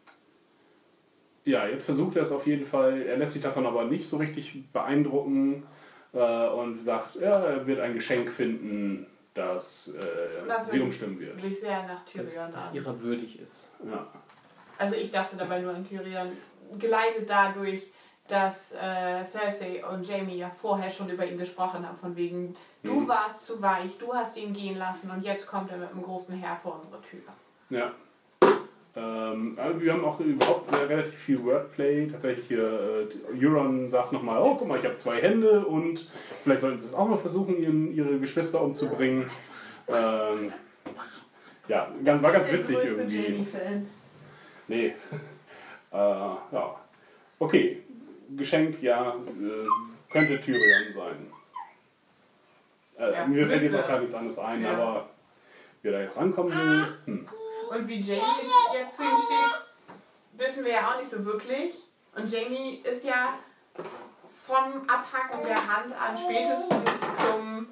ja, jetzt versucht er es auf jeden Fall. Er lässt sich davon aber nicht so richtig beeindrucken äh, und sagt, ja, er wird ein Geschenk finden, das, äh, Das sie hört umstimmen wird. sich sehr nach Dass, Tyrion dass an. ihrer würdig ist. Ja. Also ich dachte dabei nur an Tyrion, geleitet dadurch, dass äh, Cersei und Jaime ja vorher schon über ihn gesprochen haben, von wegen, du Mhm. warst zu weich, du hast ihn gehen lassen und jetzt kommt er mit einem großen Heer vor unsere Tür. Ja. Ähm, also wir haben auch überhaupt sehr relativ viel Wordplay. Tatsächlich hier, äh, Euron sagt nochmal, oh guck mal, ich habe zwei Hände und vielleicht sollten sie es auch mal versuchen, ihren, ihre Geschwister umzubringen. Ähm, ja, ganz, war ganz witzig Der größte irgendwie. Jaime-Fan. Nee. äh, ja. Okay. Geschenk, ja, äh, könnte Tyrion sein. Äh, Ja, mir fällt jetzt müsste. auch gar nichts anderes ein, Ja. aber wer da jetzt rankommen will, hm. Und wie Jaime jetzt zu ihm steht, wissen wir ja auch nicht so wirklich. Und Jaime ist ja vom Abhacken der Hand an spätestens zum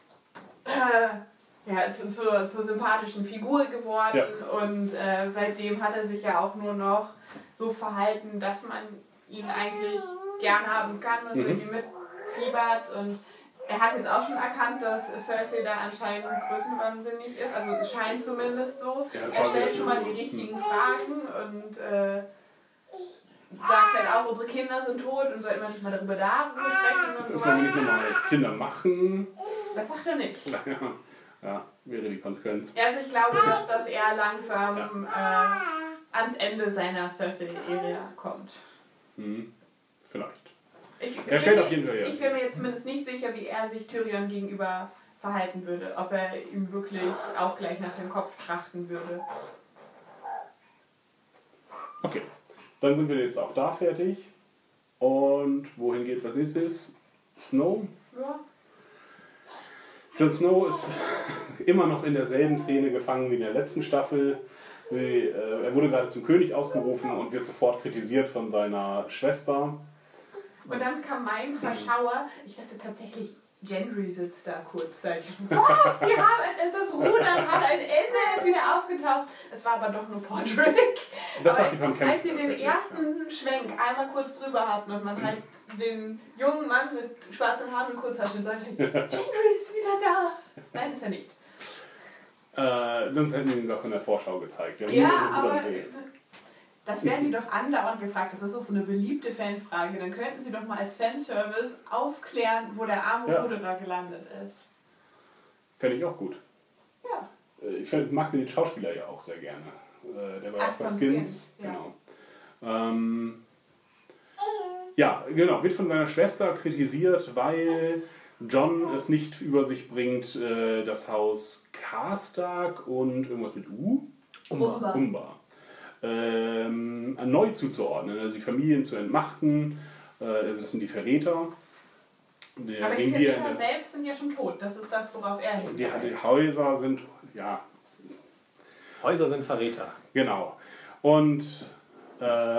äh, ja, zu, zur, zur sympathischen Figur geworden. Ja. Und äh, seitdem hat er sich ja auch nur noch so verhalten, dass man ihn eigentlich gern haben kann und Mhm. mit ihm mitfiebert. Und er hat jetzt auch schon erkannt, dass Cersei da anscheinend größenwahnsinnig ist. Also es scheint zumindest so. Ja, das Er war sehr stellt schon mal die schön. richtigen Fragen und äh, sagt halt auch, unsere Kinder sind tot und sollten wir nicht mal darüber darüber sprechen und so Das wollen wir nicht weiter. nochmal Kinder machen. Das sagt er nicht. Ja, ja, wäre die Konsequenz. Also ich glaube, dass, dass er langsam äh, ans Ende seiner Cersei-Ära kommt. Hm, vielleicht. Ich, Er stellt auf jeden Fall, ja. Ich bin mir jetzt zumindest nicht sicher, wie er sich Tyrion gegenüber verhalten würde. Ob er ihm wirklich auch gleich nach dem Kopf trachten würde. Okay, dann sind wir jetzt auch da fertig. Und wohin geht's als nächstes? Snow? Ja. Jon Snow ist immer noch in derselben Szene gefangen wie in der letzten Staffel. Sie, äh, er wurde gerade zum König ausgerufen und wird sofort kritisiert von seiner Schwester. Und dann kam mein Verschauer. Ich dachte tatsächlich, Gendry sitzt da kurzzeitig. Ich so, was? Sie haben, das Rudern hat ein Ende, er ist wieder aufgetaucht. Es war aber doch nur Podrick. Das Aber sagt die beim Kämpfen als sie den tatsächlich, ersten Schwenk einmal kurz drüber hatten und man halt den jungen Mann mit schwarzen Haaren und Kurzhaarschnitt sagte, Gendry ist wieder da. Nein, ist er nicht. Äh, sonst hätten wir ihn auch in der Vorschau gezeigt. Wir haben Ja, nur den Rudern aber sehen. das werden die doch andauernd gefragt. Das ist auch so eine beliebte Fanfrage. Dann könnten sie doch mal als Fanservice aufklären, wo der arme Ja. Ruderer gelandet ist. Fände ich auch gut. Ja. Äh, Ich find- mag den Schauspieler ja auch sehr gerne. Äh, Der war ja Ach, auch bei von Skins. Skins, ja. Genau. Ähm, ja, genau. Wird von seiner Schwester kritisiert, weil Jon es nicht über sich bringt, äh, das Haus Karstark und irgendwas mit U? Umber. Umber. Ähm, neu zuzuordnen, also die Familien zu entmachten. Äh, das sind die Verräter. Der, Aber die gegen die er in Verräter der- selbst sind ja schon tot. Das ist das, worauf er die, hinweist. die Häuser sind, ja, Häuser sind Verräter. genau. Und äh,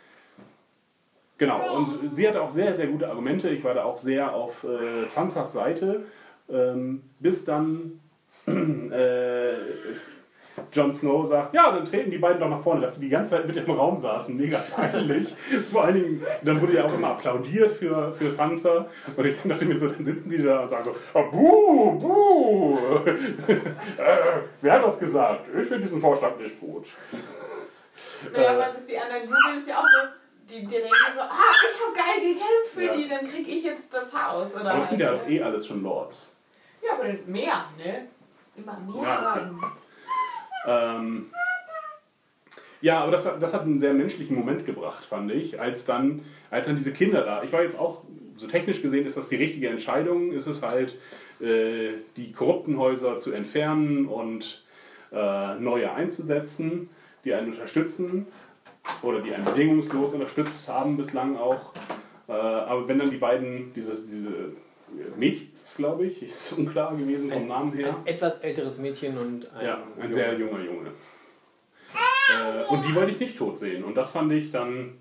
genau, und sie hatte auch sehr, sehr gute Argumente. Ich war da auch sehr auf äh, Sansas Seite, ähm, bis dann äh, Jon Snow sagt, ja, dann treten die beiden doch nach vorne, dass sie die ganze Zeit mit im Raum saßen. Mega peinlich. Vor allen Dingen, dann wurde ja auch immer applaudiert für, für Sansa. Und ich dachte mir so, dann sitzen sie da und sagen so, oh, buh, buh. äh, wer hat das gesagt? Ich finde diesen Vorschlag nicht gut. Naja, Äh, aber das die anderen Jubeln ist ja auch so, die, die denken so, ah, ich habe geil gekämpft für Ja. die, dann krieg ich jetzt das Haus. Oder Aber das sind ja halt, doch ne? eh alles schon Lords. Ja, aber mehr, ne? Immer mehr. Ja, okay. ähm, ja, aber das, war, das hat einen sehr menschlichen Moment gebracht, fand ich, als dann, als dann diese Kinder da, ich war jetzt auch, so technisch gesehen ist das die richtige Entscheidung, ist es halt, äh, die korrupten Häuser zu entfernen und äh, neue einzusetzen, die einen unterstützen oder die einen bedingungslos unterstützt haben bislang auch. Äh, aber wenn dann die beiden, dieses, diese Mädchen ist es, glaube ich, ist unklar gewesen vom ein, Namen her. Ein etwas älteres Mädchen und ein, Ja, ein Junge. sehr junger Junge. Äh, und die wollte ich nicht tot sehen. Und das fand ich dann,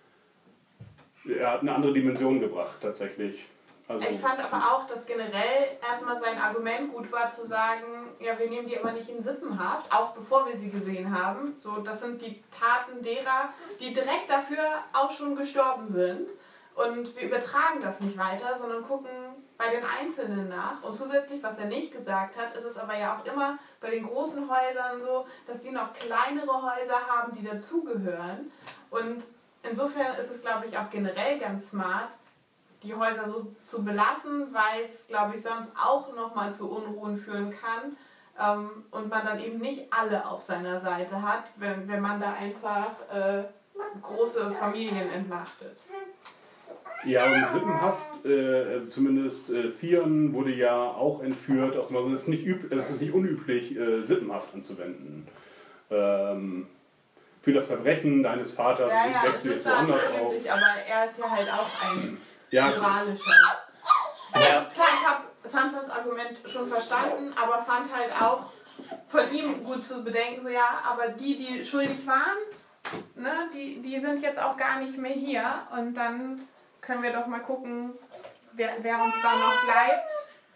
er hat eine andere Dimension gebracht tatsächlich. Also, Ich fand aber auch, dass generell erstmal sein Argument gut war zu sagen, ja, wir nehmen die immer nicht in Sippenhaft, auch bevor wir sie gesehen haben. So, das sind die Taten derer, die direkt dafür auch schon gestorben sind. Und wir übertragen das nicht weiter, sondern gucken bei den Einzelnen nach. Und zusätzlich, was er nicht gesagt hat, ist es aber ja auch immer bei den großen Häusern so, dass die noch kleinere Häuser haben, die dazugehören. Und insofern ist es, glaube ich, auch generell ganz smart, die Häuser so zu belassen, weil es, glaube ich, sonst auch nochmal zu Unruhen führen kann. Ähm, und man dann eben nicht alle auf seiner Seite hat, wenn, wenn man da einfach äh, große Familien entmachtet. ja, und Sippenhaft, äh, also zumindest äh, Theon wurde ja auch entführt. Aus dem, also es, ist nicht üb, es ist nicht unüblich, äh, Sippenhaft anzuwenden. Ähm, für das Verbrechen deines Vaters Ja, ja, wächst es du ist jetzt da woanders auf. unüblich, aber er ist ja halt auch ein Ja, moralischer. Ja. Klar, ich habe Sansas Argument schon verstanden, aber fand halt auch von ihm gut zu bedenken, so ja, aber die, die schuldig waren, ne, die, die sind jetzt auch gar nicht mehr hier und dann können wir doch mal gucken, wer, wer uns da noch bleibt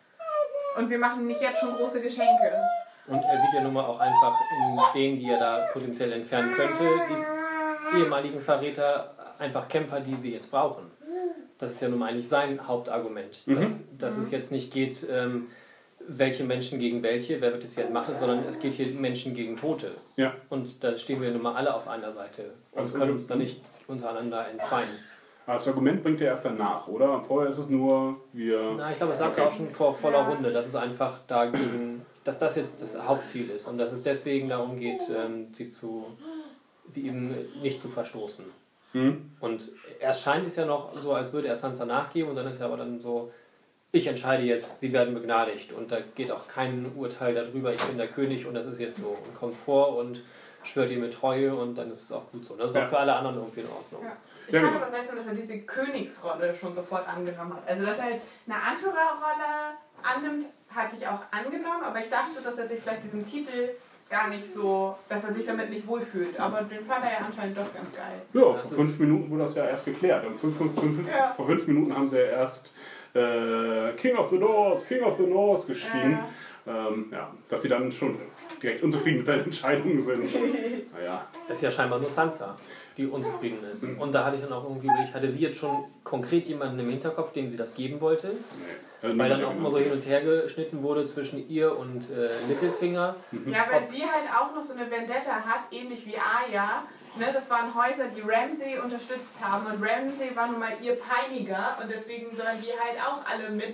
und wir machen nicht jetzt schon große Geschenke. Und er sieht ja nun mal auch einfach in denen, die er da potenziell entfernen könnte, die ehemaligen Verräter, einfach Kämpfer, die sie jetzt brauchen. Das ist ja nun mal eigentlich sein Hauptargument. Mhm. Dass, dass es jetzt nicht geht, ähm, welche Menschen gegen welche, wer wird jetzt hier entmachtet, sondern es geht hier Menschen gegen Tote. Ja. Und da stehen wir nun mal alle auf einer Seite und Also, können uns da nicht untereinander entzweien. Das Argument bringt er erst danach, oder? Vorher ist es nur, wir... Na, ich glaube, das sagt er auch schon vor voller Runde, dass es einfach dagegen, dass das jetzt das Hauptziel ist und dass es deswegen darum geht, ähm, sie zu, sie eben nicht zu verstoßen. Hm? Und erst scheint es ja noch so, als würde er Sansa nachgeben und dann ist ja aber dann so, ich entscheide jetzt, sie werden begnadigt und da geht auch kein Urteil darüber, ich bin der König und das ist jetzt so und kommt vor und schwört ihr mit Treue und dann ist es auch gut so. Das ist Ja. auch für alle anderen irgendwie in Ordnung. Ja. Ich Ja, fand genau. aber seltsam, dass er diese Königsrolle schon sofort angenommen hat. Also, dass er halt eine Anführerrolle annimmt, hatte ich auch angenommen, aber ich dachte, dass er sich vielleicht diesen Titel gar nicht so, dass er sich damit nicht wohlfühlt. Aber den fand er ja anscheinend doch ganz geil. Ja, Das vor fünf Minuten wurde das ja erst geklärt. Und fünf, fünf, fünf, Ja. Vor fünf Minuten haben sie ja erst äh, King of the North, King of the North geschrien. Ja. Ähm, ja, dass sie dann schon direkt unzufrieden mit seinen Entscheidungen sind. Naja. Es ist ja scheinbar nur Sansa, die unzufrieden ist. Mhm. Und da hatte ich dann auch irgendwie, ich hatte sie jetzt schon konkret jemanden im Hinterkopf, dem sie das geben wollte. Nee. Also Weil dann nicht auch mehr immer so hin und her geschnitten wurde zwischen ihr und äh, Littlefinger. Ja, weil sie halt auch noch so eine Vendetta hat, ähnlich wie Arya. Ne, das waren Häuser, die Ramsay unterstützt haben und Ramsay war nun mal ihr Peiniger und deswegen sollen die halt auch alle mit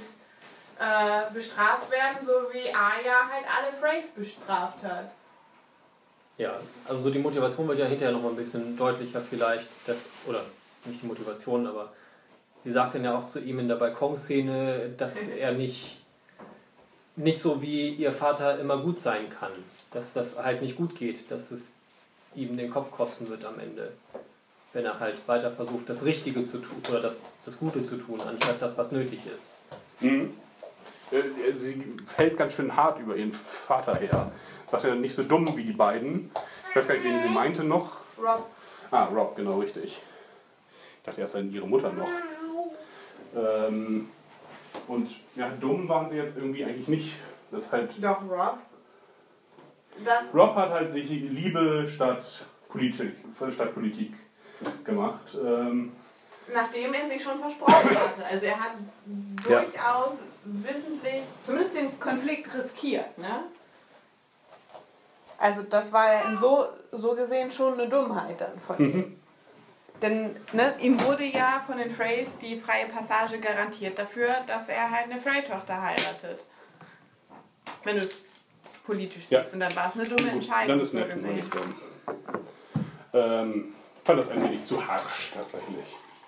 äh, bestraft werden, so wie Arya halt alle Freys bestraft hat. Ja, also so die Motivation wird ja hinterher noch mal ein bisschen deutlicher vielleicht, dass, oder nicht die Motivation, aber sie sagt dann ja auch zu ihm in der Balkonszene, dass er nicht, nicht so wie ihr Vater immer gut sein kann, dass das halt nicht gut geht, dass es ihm den Kopf kosten wird am Ende, wenn er halt weiter versucht, das Richtige zu tun oder das, das Gute zu tun, anstatt das, was nötig ist. Mhm. Äh, Sie fällt ganz schön hart über ihren Vater her. Sagt er nicht so dumm wie die beiden. Ich weiß gar nicht, wen sie meinte noch. Rob. Ah, Rob, genau richtig. Ich dachte erst an ihre Mutter noch. Ähm, und ja, dumm waren sie jetzt irgendwie eigentlich nicht. Das ist halt, Doch, Rob. Das, Rob hat halt sich Liebe statt Politik, statt Politik gemacht. Ähm, nachdem er sich schon versprochen hatte. Also er hat Ja. durchaus wissentlich, zumindest den Konflikt riskiert, ne? Also das war ja in so, so gesehen schon eine Dummheit dann von ihm. Mhm. Denn ne, ihm wurde ja von den Freys die freie Passage garantiert dafür, dass er halt eine Frey-Tochter heiratet. wenn du es politisch Ja. siehst. Und dann war es eine dumme Gut, Entscheidung. dann ist so nett, nur gesehen. nicht dumm. Ähm, fand das ein wenig zu harsch, tatsächlich.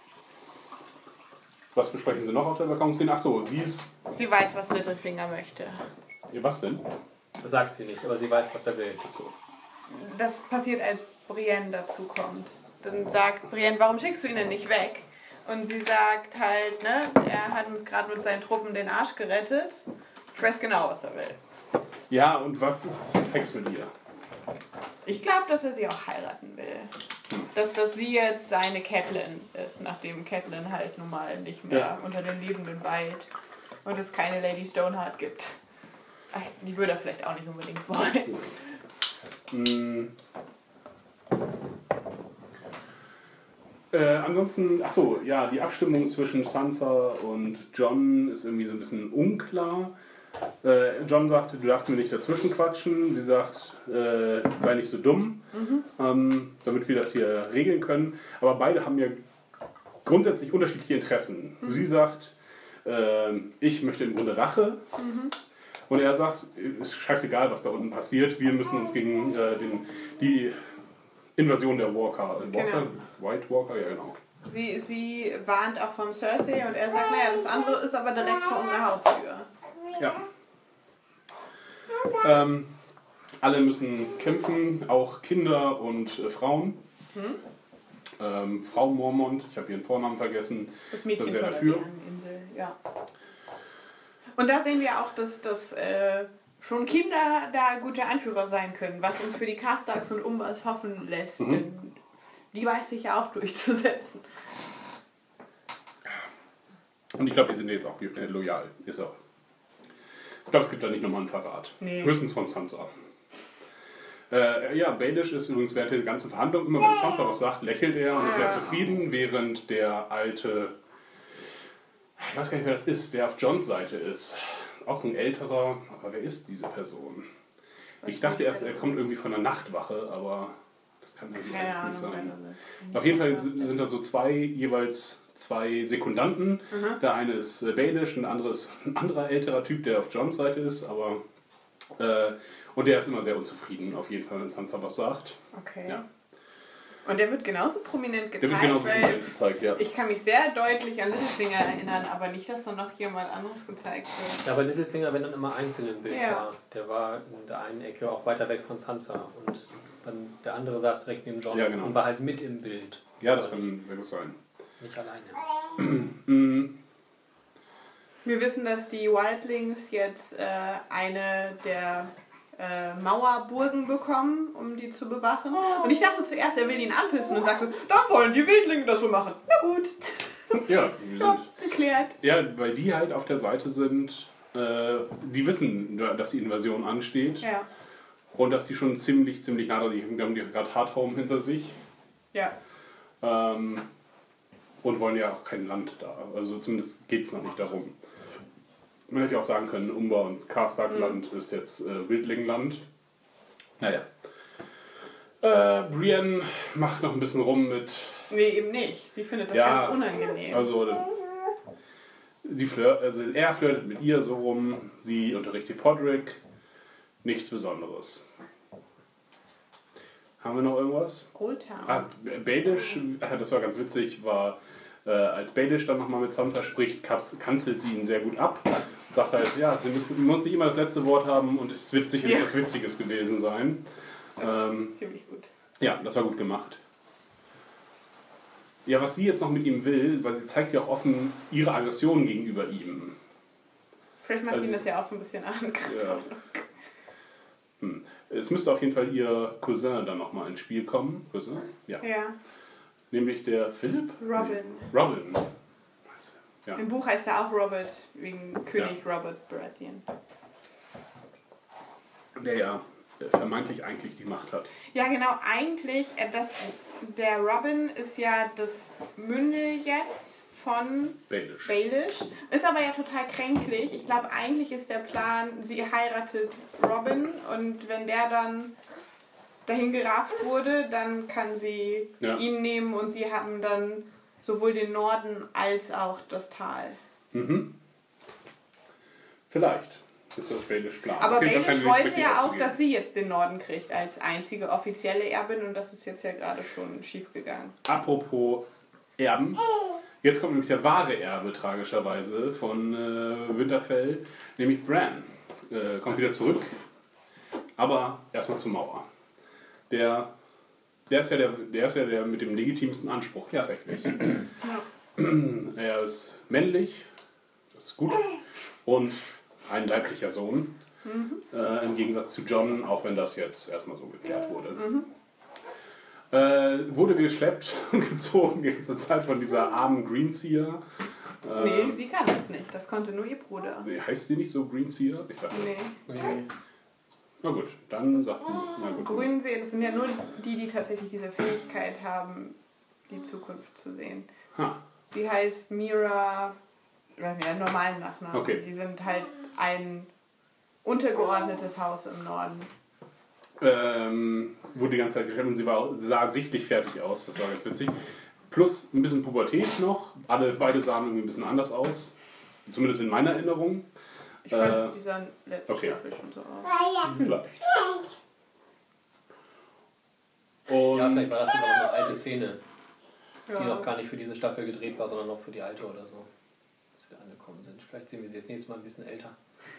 Was besprechen Sie noch auf der Balkonszene? Achso, sie ist... Sie weiß, was Littlefinger möchte. Ja, was denn? Das sagt sie nicht, aber sie weiß, was er will. So. Das passiert, als Brienne dazu kommt. Dann sagt Brienne, warum schickst du ihn denn nicht weg? Und sie sagt halt, ne, er hat uns gerade mit seinen Truppen den Arsch gerettet. Ich weiß genau, was er will. Ja, und was ist Sex mit ihr? Ich glaube, dass er sie auch heiraten will. Dass, dass sie jetzt seine Catelyn ist, nachdem Catelyn halt nun mal nicht mehr Ja. unter den Lebenden weilt und es keine Lady Stoneheart gibt. Ach, die würde er vielleicht auch nicht unbedingt wollen. Hm. Äh, ansonsten, achso, ja, die Abstimmung zwischen Sansa und Jon ist irgendwie so ein bisschen unklar. Äh, Jon sagt, du darfst mir nicht dazwischen quatschen. Sie sagt, äh, sei nicht so dumm, mhm. ähm, damit wir das hier regeln können. Aber beide haben ja grundsätzlich unterschiedliche Interessen. Mhm. Sie sagt, äh, ich möchte im Grunde Rache. Mhm. Und er sagt, ist scheißegal, was da unten passiert. Wir müssen uns gegen äh, den, die Invasion der Walker, äh, Walker? Genau. White Walker, ja genau. Sie, sie warnt auch vom Cersei und er sagt, naja, das andere ist aber direkt vor unserer Haustür. Ja. Ähm, alle müssen kämpfen, auch Kinder und äh, Frauen. Hm? Ähm, Frau Mormont, ich habe ihren Vornamen vergessen, Das Mädchen ist da sehr von dafür. der Insel, ja. Und da sehen wir auch, dass, dass äh, schon Kinder da gute Anführer sein können, was uns für die Karstarks und Umbers hoffen lässt. Mhm. Denn die weiß sich ja auch durchzusetzen. Und ich glaube, die sind jetzt auch äh, loyal. Ist auch. Ich glaube, es gibt da nicht nochmal einen Verrat. Nee. Höchstens von Sansa. Äh, ja, Baelish ist übrigens während der ganzen Verhandlung, immer wenn Sansa was sagt, lächelt er und ist sehr zufrieden, während der alte, ich weiß gar nicht, wer das ist, der auf Johns Seite ist. Auch ein älterer, aber wer ist diese Person? Ich dachte erst, er kommt irgendwie von der Nachtwache, aber das kann eigentlich Keine nicht Ahnung, sein. wenn Auf jeden Fall sind da so zwei, jeweils zwei Sekundanten. Mhm. Der eine ist äh, Baelish, ein anderes, ein anderer älterer Typ, der auf Johns Seite ist, aber äh, und der ist immer sehr unzufrieden, auf jeden Fall, wenn Sansa was sagt. Okay. Ja. Und der wird genauso prominent Der gezeigt, wird genauso weil prominent gezeigt, ja. ich kann mich sehr deutlich an Littlefinger erinnern, aber nicht, dass da noch jemand anderes gezeigt wird. Ja, aber Littlefinger, wenn dann immer einzeln im Bild Ja. war. Der war in der einen Ecke auch weiter weg von Sansa und dann der andere saß direkt neben Jon Ja, genau. und war halt mit im Bild. Ja, das Aber kann sehr gut sein. nicht alleine. Mhm. Wir wissen, dass die Wildlings jetzt äh, eine der äh, Mauerburgen bekommen, um die zu bewachen. Und ich dachte zuerst, er will ihn anpissen und sagte, dann sollen die Wildlinge das so machen. Na gut. Ja, die sind, Ja, erklärt. ja, weil die halt auf der Seite sind, äh, die wissen, dass die Invasion ansteht. Ja. Und dass die schon ziemlich, ziemlich nah dran sind. Die haben die gerade Hardhome hinter sich. Ja. Ähm, und wollen ja auch kein Land da. Also zumindest geht es noch nicht darum. Man hätte ja auch sagen können, Umber und Karstark-Land ist jetzt äh, Wildling-Land. Naja. Äh, Brienne macht noch ein bisschen rum mit... Nee, eben nicht. Sie findet das Ja, ganz unangenehm. Also, das, die Flirt, also er flirtet mit ihr so rum, sie unterrichtet Podrick. Nichts Besonderes. Haben wir noch irgendwas? Old Town. Ah, Baelish, äh, das war ganz witzig, war, äh, als Baelish dann nochmal mit Sansa spricht, kaps- kanzelt sie ihn sehr gut ab. Sagt halt, ja, sie müssen, muss nicht immer das letzte Wort haben und es wird sicher Ja. etwas Witziges gewesen sein. Das Ähm, ist ziemlich gut. ja, das war gut gemacht. Ja, was sie jetzt noch mit ihm will, weil sie zeigt ja auch offen ihre Aggression gegenüber ihm. Vielleicht macht Also ihn es- das ja auch so ein bisschen an. Ja. Hm. Es müsste auf jeden Fall ihr Cousin dann nochmal ins Spiel kommen. Cousin? Ja. Ja. Nämlich der Philipp? Robin. Nee. Robin. Ja. Im Buch heißt er auch Robert, wegen König Robert Baratheon. Der ja vermeintlich eigentlich die Macht hat. Ja, genau, eigentlich, äh, das, der Robin ist ja das Mündel jetzt von Baelish. Baelish, ist aber ja total kränklich. Ich glaube, eigentlich ist der Plan, sie heiratet Robin und wenn der dann dahin gerafft wurde, dann kann sie Ja. ihn nehmen und sie haben dann sowohl den Norden als auch das Tal. Mhm. Vielleicht. Das ist das Baelish Plan. Aber Auf jeden Fall Baelish scheint die wollte ja Perspektive auch, aufzugeben. dass sie jetzt den Norden kriegt als einzige offizielle Erbin und das ist jetzt ja gerade schon schief gegangen. Apropos Erben. Jetzt kommt nämlich der wahre Erbe, tragischerweise, von äh, Winterfell, nämlich Bran. Äh, kommt wieder zurück, aber erstmal zur Mauer. Der, der, ist ja der, der ist ja der mit dem legitimsten Anspruch tatsächlich. Er ist männlich, das ist gut, und ein leiblicher Sohn. Mhm. Äh, Im Gegensatz zu Jon, auch wenn das jetzt erstmal so geklärt wurde. Mhm. Äh, wurde geschleppt und gezogen die ganze Zeit von dieser armen Greenseer. Äh, Nee, sie kann das nicht. Das konnte nur ihr Bruder. nee, heißt sie nicht so Greenseer? Ich dachte, Nee. Nee. na gut, dann sagt man. Na gut, Grünsee, das sind ja nur die, die tatsächlich diese Fähigkeit haben, die Zukunft zu sehen. Ha. Sie heißt Mira, ich weiß nicht, einen normalen Nachnamen. Okay. Die sind halt ein untergeordnetes Haus im Norden. Ähm, wurde die ganze Zeit geschleppt und sie war, sah sichtlich fertig aus. Das war ganz witzig. Plus ein bisschen Pubertät noch. Alle, beide sahen irgendwie ein bisschen anders aus. Zumindest in meiner Erinnerung. Ich fand, Äh, die sahen letzte okay. Staffel schon so aus. Vielleicht. Und Ja, vielleicht war das sogar noch eine alte Szene, die Ja. noch gar nicht für diese Staffel gedreht war, sondern noch für die alte oder so. Dass wir angekommen sind. Vielleicht sehen wir sie jetzt nächstes Mal ein bisschen älter.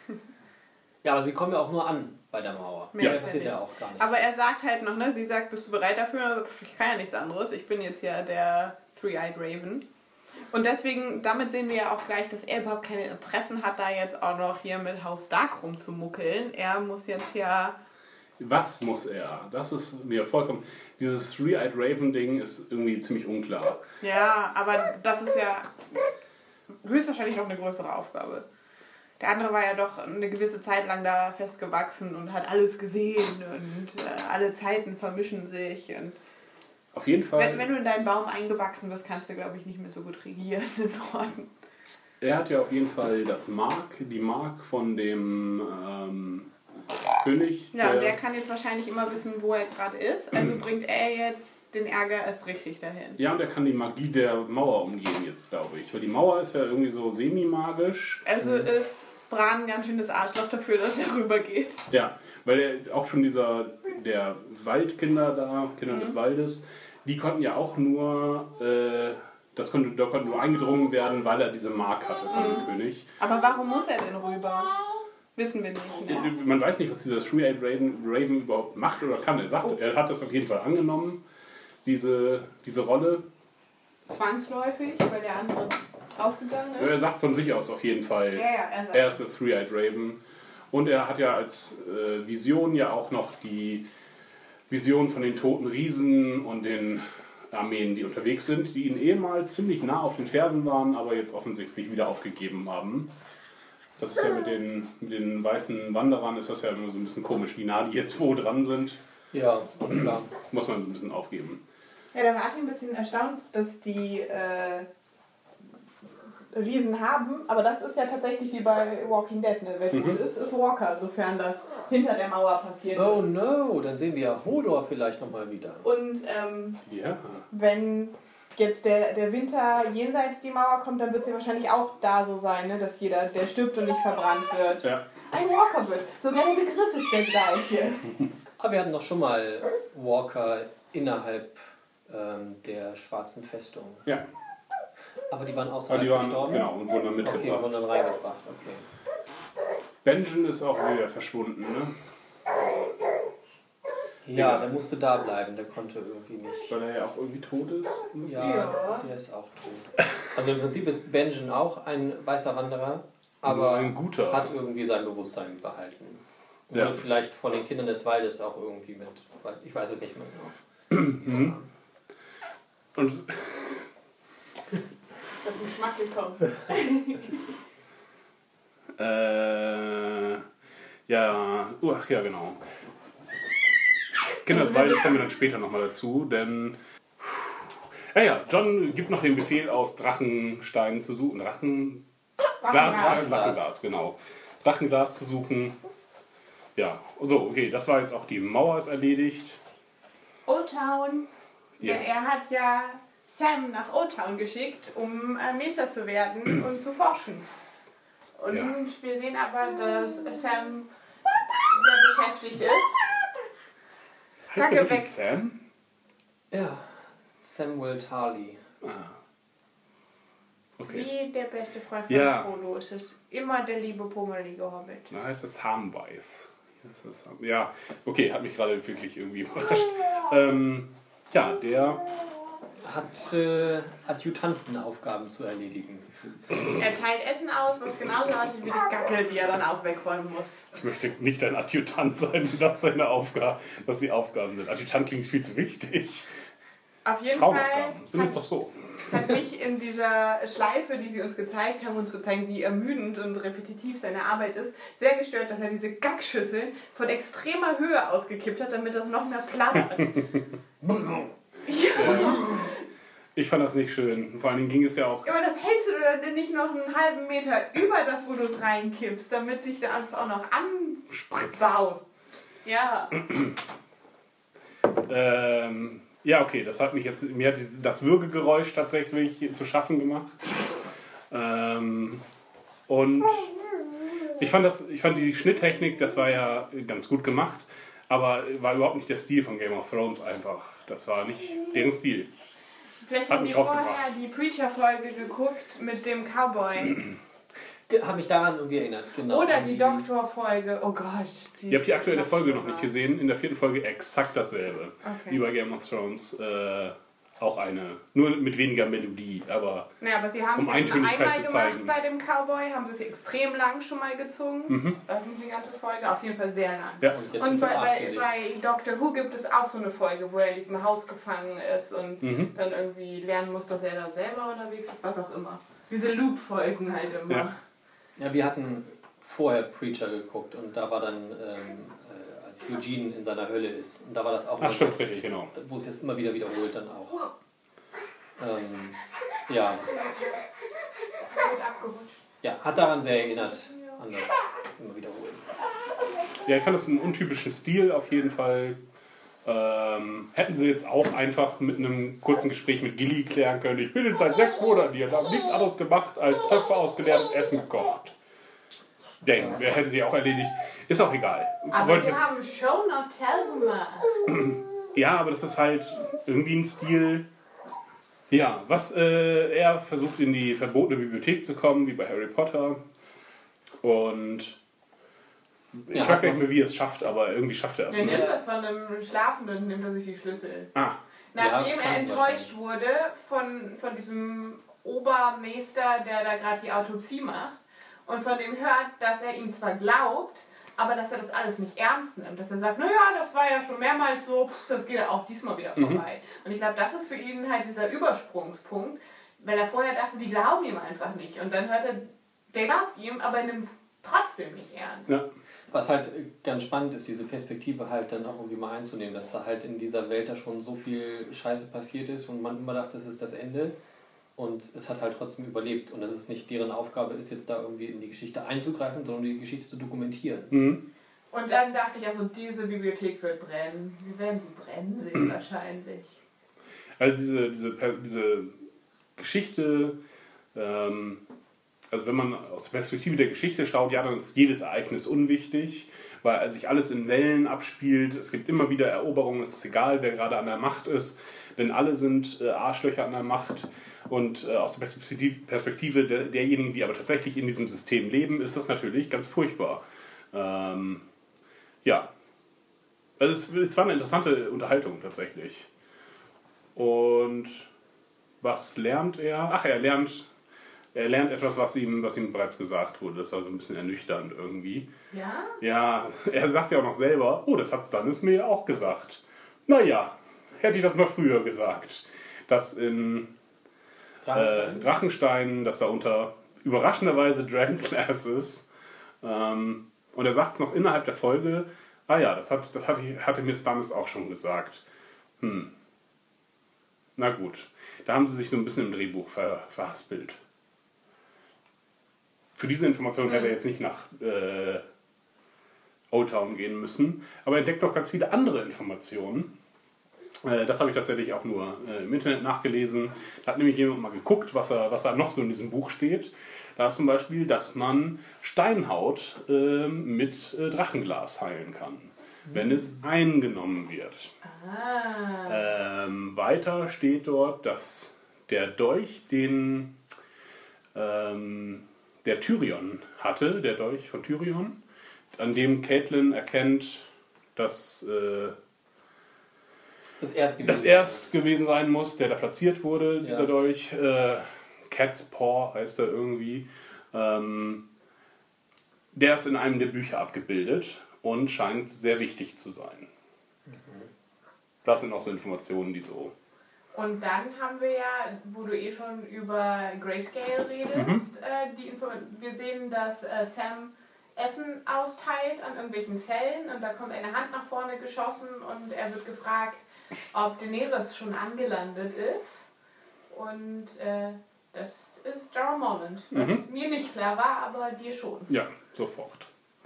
Ja, aber sie kommen ja auch nur an bei der Mauer. Ja. Das passiert ja auch gar nicht. Aber er sagt halt noch, ne, sie sagt, bist du bereit dafür? Also, ich kann ja nichts anderes. Ich bin jetzt ja der Three-Eyed Raven. Und deswegen, damit sehen wir ja auch gleich, dass er überhaupt keine Interessen hat, da jetzt auch noch hier mit Haus Stark rumzumuckeln. Er muss jetzt ja... was muss er? Das ist mir vollkommen. Dieses Three-Eyed Raven-Ding ist irgendwie ziemlich unklar. Ja, aber das ist ja höchstwahrscheinlich noch eine größere Aufgabe. Der andere war ja doch eine gewisse Zeit lang da festgewachsen und hat alles gesehen und äh, alle Zeiten vermischen sich. Und Auf jeden Fall. wenn, wenn du in deinen Baum eingewachsen bist, kannst du, glaube ich, nicht mehr so gut regieren im Norden. Er hat ja auf jeden Fall das Mark, die Mark von dem ähm, König. Ja, und der kann jetzt wahrscheinlich immer wissen, wo er gerade ist. Also bringt er jetzt den Ärger erst richtig dahin. Ja, und er kann die Magie der Mauer umgehen jetzt, glaube ich. Weil die Mauer ist ja irgendwie so semi-magisch. Also ist Bran ein ganz schönes Arschloch dafür, dass er rübergeht. Ja, weil er auch schon dieser, der Waldkinder da, Kinder Mhm. des Waldes, die konnten ja auch nur, äh, das konnte, da konnte nur eingedrungen werden, weil er diese Mark hatte von Mhm. dem König. Aber warum muss er denn rüber? Wissen wir nicht. Ne? Man weiß nicht, was dieser Three-Eyed Raven, Raven überhaupt macht oder kann. Er sagt, er hat das auf jeden Fall angenommen, diese, diese Rolle. Zwangsläufig, weil der andere draufgegangen Er ist. sagt von sich aus auf jeden Fall, Ja, ja, er sagt. er ist der Three-Eyed Raven. Und er hat ja als äh, Vision ja auch noch die Vision von den toten Riesen und den Armeen, die unterwegs sind, die ihnen ehemals ziemlich nah auf den Fersen waren, aber jetzt offensichtlich wieder aufgegeben haben. Das ist ja mit den, mit den weißen Wanderern ist das ja immer so ein bisschen komisch, wie nah die jetzt wo dran sind. Ja, klar. Muss man so ein bisschen aufgeben. Ja, da war ich ein bisschen erstaunt, dass die äh, Riesen haben, aber das ist ja tatsächlich wie bei Walking Dead, ne? Wer Mhm. gut ist, ist Walker, sofern das hinter der Mauer passiert Oh ist. no, dann sehen wir ja Hodor vielleicht nochmal wieder. Und ähm, Ja. wenn jetzt der, der Winter jenseits die Mauer kommt, dann wird es ja wahrscheinlich auch da so sein, ne? Dass jeder, der stirbt und nicht verbrannt wird, Ja. ein Walker wird. Sogar der Begriff ist der gleiche. Aber wir hatten doch schon mal Walker innerhalb ähm, der schwarzen Festung. Ja. Aber die waren Aber außerhalb die waren, gestorben? genau, und wurden dann Okay, mitgebracht. wurden dann reingebracht, okay. Benjen ist auch wieder verschwunden, ne? Ja, Ja. der musste da bleiben, der konnte irgendwie nicht. Weil er ja auch irgendwie tot ist. Ja, Ja. der ist auch tot. Also im Prinzip ist Benjen auch ein weißer Wanderer, aber ein guter. hat irgendwie sein Bewusstsein behalten. Ja. Wurde vielleicht von den Kindern des Waldes auch irgendwie mit, ich weiß es nicht mehr genau. Und es- Das ist Geschmack gekommen. Äh, ja, uh, ach ja, genau. Kinder des Waldes kommen wir dann später nochmal dazu, denn. Ja, ja, Jon gibt noch den Befehl aus, Drachensteinen zu suchen. Drachen. Drachenglas, Drachenglas genau. Drachenglas zu suchen. Ja, so, okay, das war jetzt auch die Mauer ist erledigt. Old Town. Ja. Denn er hat ja Sam nach Old Town geschickt, um äh, Meister zu werden und zu forschen. Und Ja. wir sehen aber, dass Sam sehr beschäftigt ist. Heißt der Kacke wirklich weg. Sam? Ja, Samuel Tarly. Ah. Okay. Wie der beste Freund von Ja. Frodo ist es. Immer der liebe pummelige Hobbit. Da heißt es Harnbeiß. Das ist, ja, okay, hat mich gerade wirklich irgendwie überrascht. Ähm, ja, der. Hat äh, Adjutantenaufgaben zu erledigen. Er teilt Essen aus, was genauso aussieht wie die Gacke, die er dann auch wegräumen muss. Ich möchte nicht ein Adjutant sein, wenn das deine Aufgabe, was die Aufgaben sind. Adjutant klingt viel zu wichtig. Auf jeden Fall Frauenaufgaben sind jetzt hat, doch so. hat mich in dieser Schleife, die sie uns gezeigt haben, uns zu zeigen, wie ermüdend und repetitiv seine Arbeit ist, sehr gestört, dass er diese Gackschüsseln von extremer Höhe ausgekippt hat, damit das noch mehr plattert. ja. Ich fand das nicht schön. Vor allen Dingen ging es ja auch. Aber das hältst du dann nicht noch einen halben Meter über das, wo du es reinkippst, damit dich das auch noch Spritzt. ansaust. Ja. Ähm, ja, okay, das hat mich jetzt. Mir hat das Würgegeräusch tatsächlich zu schaffen gemacht. Ähm, und ich fand, das, ich fand die Schnitttechnik, das war ja ganz gut gemacht, aber war überhaupt nicht der Stil von Game of Thrones einfach. Das war nicht deren Stil. Vielleicht Hat haben mich die vorher rausgebracht. die Preacher-Folge geguckt mit dem Cowboy. Habe mich daran irgendwie erinnert. Genau. Oder An die Doktor-Folge. Oh Gott. Ihr habt die aktuelle Folge noch furchtbar. nicht gesehen. In der vierten Folge exakt dasselbe. Okay. Wie bei Game of Thrones. Äh, auch eine. Nur mit weniger Melodie, aber. Naja, aber sie haben Um es ja schon Eintönigkeit einmal zu gemacht zeigen. bei dem Cowboy, haben sie es extrem lang schon mal gezogen. Mhm. Das ist die ganze Folge, auf jeden Fall sehr lang. Ja. Und jetzt Und mit bei, dem bei, Arschgesicht. bei Doctor Who gibt es auch so eine Folge, wo er in diesem Haus gefangen ist und Mhm. dann irgendwie lernen muss, dass er da selber unterwegs ist, was auch immer. Diese Loop-Folgen halt immer. Ja. Ja, wir hatten vorher Preacher geguckt und da war dann, ähm, äh, als Eugene in seiner Hölle ist. Und da war das auch, Ach, stimmt, richtig, genau. wo es jetzt immer wieder wiederholt dann auch. Ähm, ja. Gut abgerutscht. ja, hat daran sehr erinnert, an das immer wiederholen. Ja, ich fand das einen untypischen Stil auf jeden Fall. Ähm, hätten sie jetzt auch einfach mit einem kurzen Gespräch mit Gilly klären können. Ich bin jetzt seit sechs Monaten hier und habe nichts anderes gemacht als Töpfe ausgeleert und Essen gekocht. Denn, wer hätte sie auch erledigt. Ist auch egal. Aber Wollte sie ich jetzt, haben Show not tell gemacht. ja, aber das ist halt irgendwie ein Stil. Ja, was äh, er versucht in die verbotene Bibliothek zu kommen, wie bei Harry Potter. Und ich Ja, weiß gar nicht mehr, wie er es schafft, aber irgendwie schafft er es. Er Ne? nimmt das von einem Schlafenden, nimmt er sich die Schlüssel. Ah, Nachdem Ja, er kann enttäuscht wurde von, von diesem Obermeister, der da gerade die Autopsie macht und von dem hört, dass er ihm zwar glaubt, aber dass er das alles nicht ernst nimmt. Dass er sagt, naja, das war ja schon mehrmals so, pff, das geht ja auch diesmal wieder vorbei. Und ich glaube, das ist für ihn halt dieser Übersprungspunkt, weil er vorher dachte, die glauben ihm einfach nicht. Und dann hört er, der glaubt ihm, aber er nimmt es trotzdem nicht ernst. ja. Was halt ganz spannend ist, diese Perspektive halt dann auch irgendwie mal einzunehmen, dass da halt in dieser Welt da schon so viel Scheiße passiert ist und man immer dachte, das ist das Ende und es hat halt trotzdem überlebt und dass es nicht deren Aufgabe ist, jetzt da irgendwie in die Geschichte einzugreifen, sondern die Geschichte zu dokumentieren. Mhm. Und dann dachte ich, also diese Bibliothek wird brennen. Wir werden sie brennen sehen wahrscheinlich. Also diese, diese, Per- diese Geschichte, ähm, also wenn man aus der Perspektive der Geschichte schaut, ja, dann ist jedes Ereignis unwichtig, weil sich alles in Wellen abspielt. Es gibt immer wieder Eroberungen, es ist egal, wer gerade an der Macht ist, denn alle sind äh, Arschlöcher an der Macht. Und äh, aus der Perspektive, Perspektive der, derjenigen, die aber tatsächlich in diesem System leben, ist das natürlich ganz furchtbar. Ähm, ja, also es, es war eine interessante Unterhaltung tatsächlich. Und was lernt er? Ach, er lernt, er lernt etwas, was ihm, was ihm bereits gesagt wurde. Das war so ein bisschen ernüchternd irgendwie. Ja? Ja, er sagt ja auch noch selber, oh, das hat Stannis mir ja auch gesagt. Naja, hätte ich das mal früher gesagt. Dass in äh, Drachenstein, dass da unter überraschenderweise Dragonglass ist. Ähm, und er sagt es noch innerhalb der Folge, ah ja, das, hat, das hatte, hatte mir Stannis auch schon gesagt. Hm. Na gut, da haben sie sich so ein bisschen im Drehbuch ver, verhaspelt. Für diese Information hätte er jetzt nicht nach äh, Old Town gehen müssen, aber er entdeckt doch ganz viele andere Informationen. Äh, das habe ich tatsächlich auch nur äh, im Internet nachgelesen. Da hat nämlich jemand mal geguckt, was, er, was da noch so in diesem Buch steht. Da ist zum Beispiel, dass man Steinhaut äh, mit äh, Drachenglas heilen kann, wenn es eingenommen wird. Ah. Ähm, weiter steht dort, dass der Dolch, den ähm, der Tyrion hatte, der Dolch von Tyrion, an dem Catelyn erkennt, dass äh, Das erst gewesen, das erst gewesen sein muss, der da platziert wurde, Ja. dieser Dolch. Äh, Cat's Paw heißt er irgendwie. Ähm, der ist in einem der Bücher abgebildet und scheint sehr wichtig zu sein. Das sind auch so Informationen, die so... Und dann haben wir ja, wo du eh schon über Grayscale redest, Mhm. äh, die Info wir sehen, dass äh, Sam Essen austeilt an irgendwelchen Zellen und da kommt eine Hand nach vorne geschossen und er wird gefragt, ob Daenerys schon angelandet ist. Und äh, das ist Jorah Mormont, was Mhm. mir nicht klar war, aber dir schon. Ja, sofort.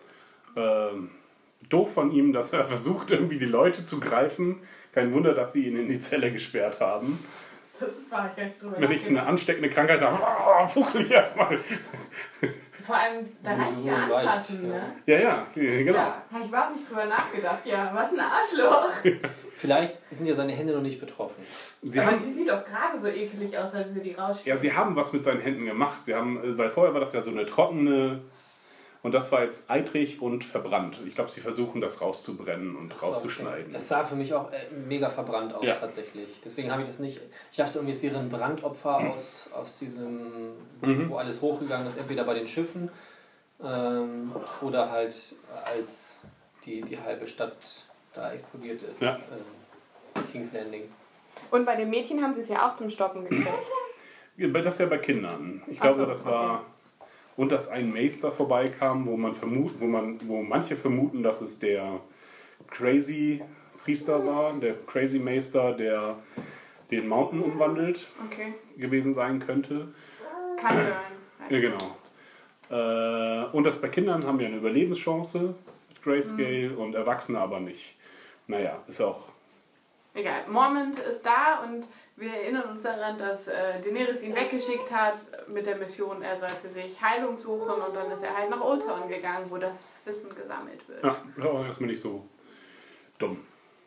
Ähm, doof von ihm, dass er versucht, irgendwie die Leute zu greifen. Kein Wunder, dass sie ihn in die Zelle gesperrt haben. Das war ich recht drüber Wenn ich eine ansteckende Krankheit habe, oh, fuchtel ich erstmal. Vor allem, da reicht ja So weit, anfassen, ja. ne? Ja, ja, genau. Ja, habe ich überhaupt nicht drüber nachgedacht. Ja, was ein Arschloch. Vielleicht sind ja seine Hände noch nicht betroffen. Sie Aber haben, die sieht doch gerade so ekelig aus, als wir die rausschieben. ja, sie haben was mit seinen Händen gemacht. Sie haben, weil vorher war das ja so eine trockene und das war jetzt eitrig und verbrannt. Ich glaube, sie versuchen das rauszubrennen und rauszuschneiden. Es sah für mich auch äh, mega verbrannt aus, Ja. tatsächlich. Deswegen habe ich das nicht. Ich dachte irgendwie, es wäre ein Brandopfer aus, aus diesem, Mhm. wo alles hochgegangen ist, entweder bei den Schiffen ähm, oder halt als die, die halbe Stadt da explodiert ist. Ja. Ähm, King's Landing. Und bei den Mädchen haben sie es ja auch zum Stoppen gekriegt. Das ist ja bei Kindern. Ich Ach glaube, so, das war. Und dass ein Meister vorbeikam, wo man vermut, wo man, wo manche vermuten, dass es der Crazy Priester war, der Crazy Meister, der den Mountain umwandelt Okay. gewesen sein könnte. Kann sein. Ja, genau. Äh, und das bei Kindern haben wir eine Überlebenschance mit Grayscale Mhm. und Erwachsene aber nicht. Naja, ist auch. Egal. Mormont ist da und wir erinnern uns daran, dass äh, Daenerys ihn weggeschickt hat mit der Mission, er soll für sich Heilung suchen und dann ist er halt nach Old Town gegangen, wo das Wissen gesammelt wird. Ja, das war erstmal nicht so dumm.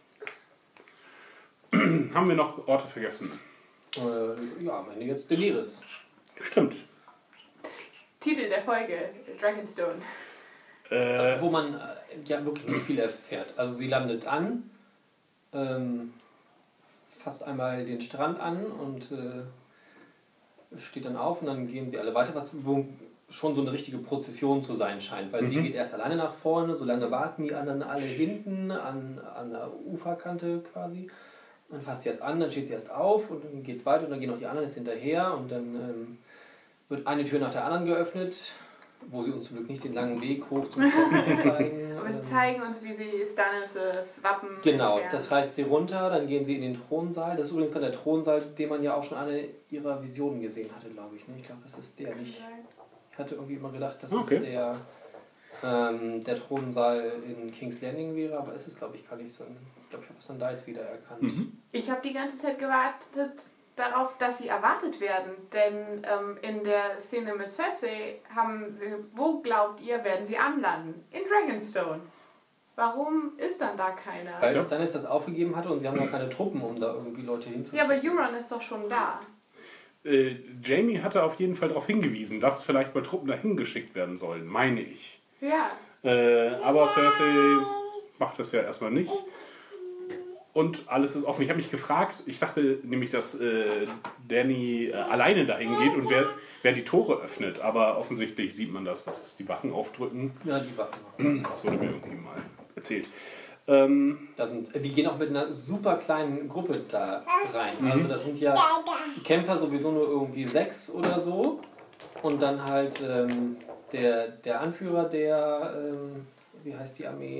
Haben wir noch Orte vergessen? Äh, ja, am Ende jetzt Daenerys. Stimmt. Titel der Folge, Dragonstone. Äh, Wo man äh, ja wirklich nicht viel erfährt. Also sie landet an, ähm, fasst einmal den Strand an und äh, steht dann auf und dann gehen sie alle weiter, was wo schon so eine richtige Prozession zu sein scheint, weil sie Mhm. geht erst alleine nach vorne, solange warten die anderen alle hinten an, an der Uferkante quasi. Dann fasst sie erst an, dann steht sie erst auf und dann geht es weiter und dann gehen auch die anderen jetzt hinterher und dann ähm, wird eine Tür nach der anderen geöffnet, wo sie uns zum Glück nicht den langen Weg hoch zum Schloss zeigen. Aber sie Ähm, zeigen uns, wie sie Stannis' Wappen Genau, entfernen. das reißt sie runter, dann gehen sie in den Thronsaal. Das ist übrigens dann der Thronsaal, den man ja auch schon eine ihrer Visionen gesehen hatte, glaube ich. Ne? Ich glaube, das ist der nicht. Ich hatte irgendwie immer gedacht, dass Okay. es der, ähm, der Thronsaal in King's Landing wäre, aber es ist, glaube ich, gar nicht so. Ein, ich glaube, ich habe es dann da jetzt wieder erkannt. Mhm. Ich habe die ganze Zeit gewartet darauf, dass sie erwartet werden. Denn ähm, in der Szene mit Cersei haben wir, wo glaubt ihr, werden sie anlanden? In Dragonstone. Warum ist dann da keiner? Weil Ja. Stannis das aufgegeben hatte und sie haben noch keine Truppen, um da irgendwie Leute Ja, hinzuschicken. aber Euron ist doch schon da. Äh, Jamie hatte auf jeden Fall darauf hingewiesen, dass vielleicht mal Truppen dahin geschickt werden sollen, meine ich. Ja. Äh, aber Cersei macht das ja erstmal nicht. Und alles ist offen. Ich habe mich gefragt, ich dachte nämlich, dass äh, Dany äh, alleine dahin geht und wer, wer die Tore öffnet. Aber offensichtlich sieht man das, dass es die Wachen aufdrücken. Ja, die Wachen noch. Das wurde mir irgendwie mal erzählt. Ähm, Da sind, die gehen auch mit einer super kleinen Gruppe da rein. Mhm. Also das sind ja Kämpfer sowieso nur irgendwie sechs oder so. Und dann halt ähm, der, der Anführer der, ähm, wie heißt die Armee?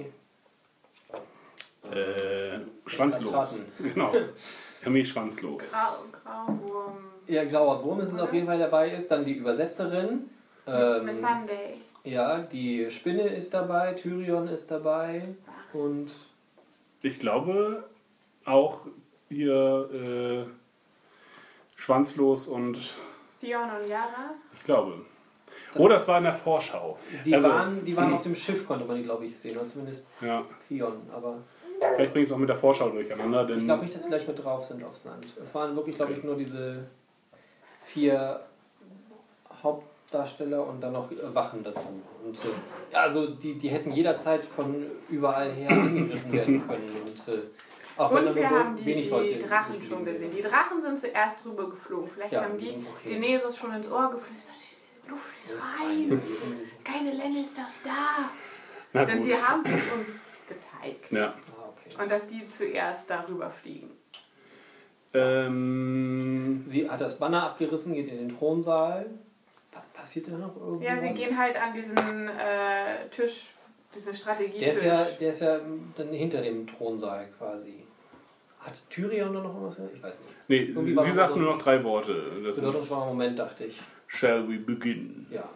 äh, schwanzlos. Kastraten. Genau. Armee schwanzlos. Grau, Grauwurm. Ja, Grauer Wurm ist es auf jeden Fall dabei ist. Dann die Übersetzerin. Ähm, Miss Sunday. ja, die Spinne ist dabei, Tyrion ist dabei. Und Ich glaube auch hier äh, Schwanzlos und Theon und Yara. ich glaube. Oder es war in der Vorschau. Die, Also, waren, die waren auf dem Schiff, konnte man die, glaube ich, sehen. Oder zumindest ja, Theon. Aber vielleicht bringe ich es auch mit der Vorschau durcheinander, denn ich glaube nicht, dass sie gleich mit drauf sind aufs Land. Es waren wirklich, glaube ich, nur diese vier Hauptdarsteller und dann noch Wachen dazu. Und äh, ja, also die, die hätten jederzeit von überall her angegriffen werden können. Und, äh, auch wenn Und da wir nur so haben die, wenig Leute die Drachen gespielt schon werden. gesehen. Die Drachen sind zuerst drüber geflogen. Vielleicht Ja, haben die die sind okay. Daenerys schon ins Ohr geflüstert. Die Luft ist rein. Keine Lannisters da. na Denn gut. sie haben es uns gezeigt. Ja. Ah, okay. Und dass die zuerst darüber fliegen. Ähm, Sie hat das Banner abgerissen, geht in den Thronsaal. Pa passiert da noch irgendwas? Ja, sie gehen halt an diesen äh, Tisch, diesen Strategietisch. Der ist, ja, der ist ja dann hinter dem Thronsaal quasi. Hat Tyrion da noch irgendwas? Ich weiß nicht. nee, Irgendwie war sie noch sagt so- nur noch drei Worte. Das Das ist war ein Moment, dachte ich. Shall we begin? Ja.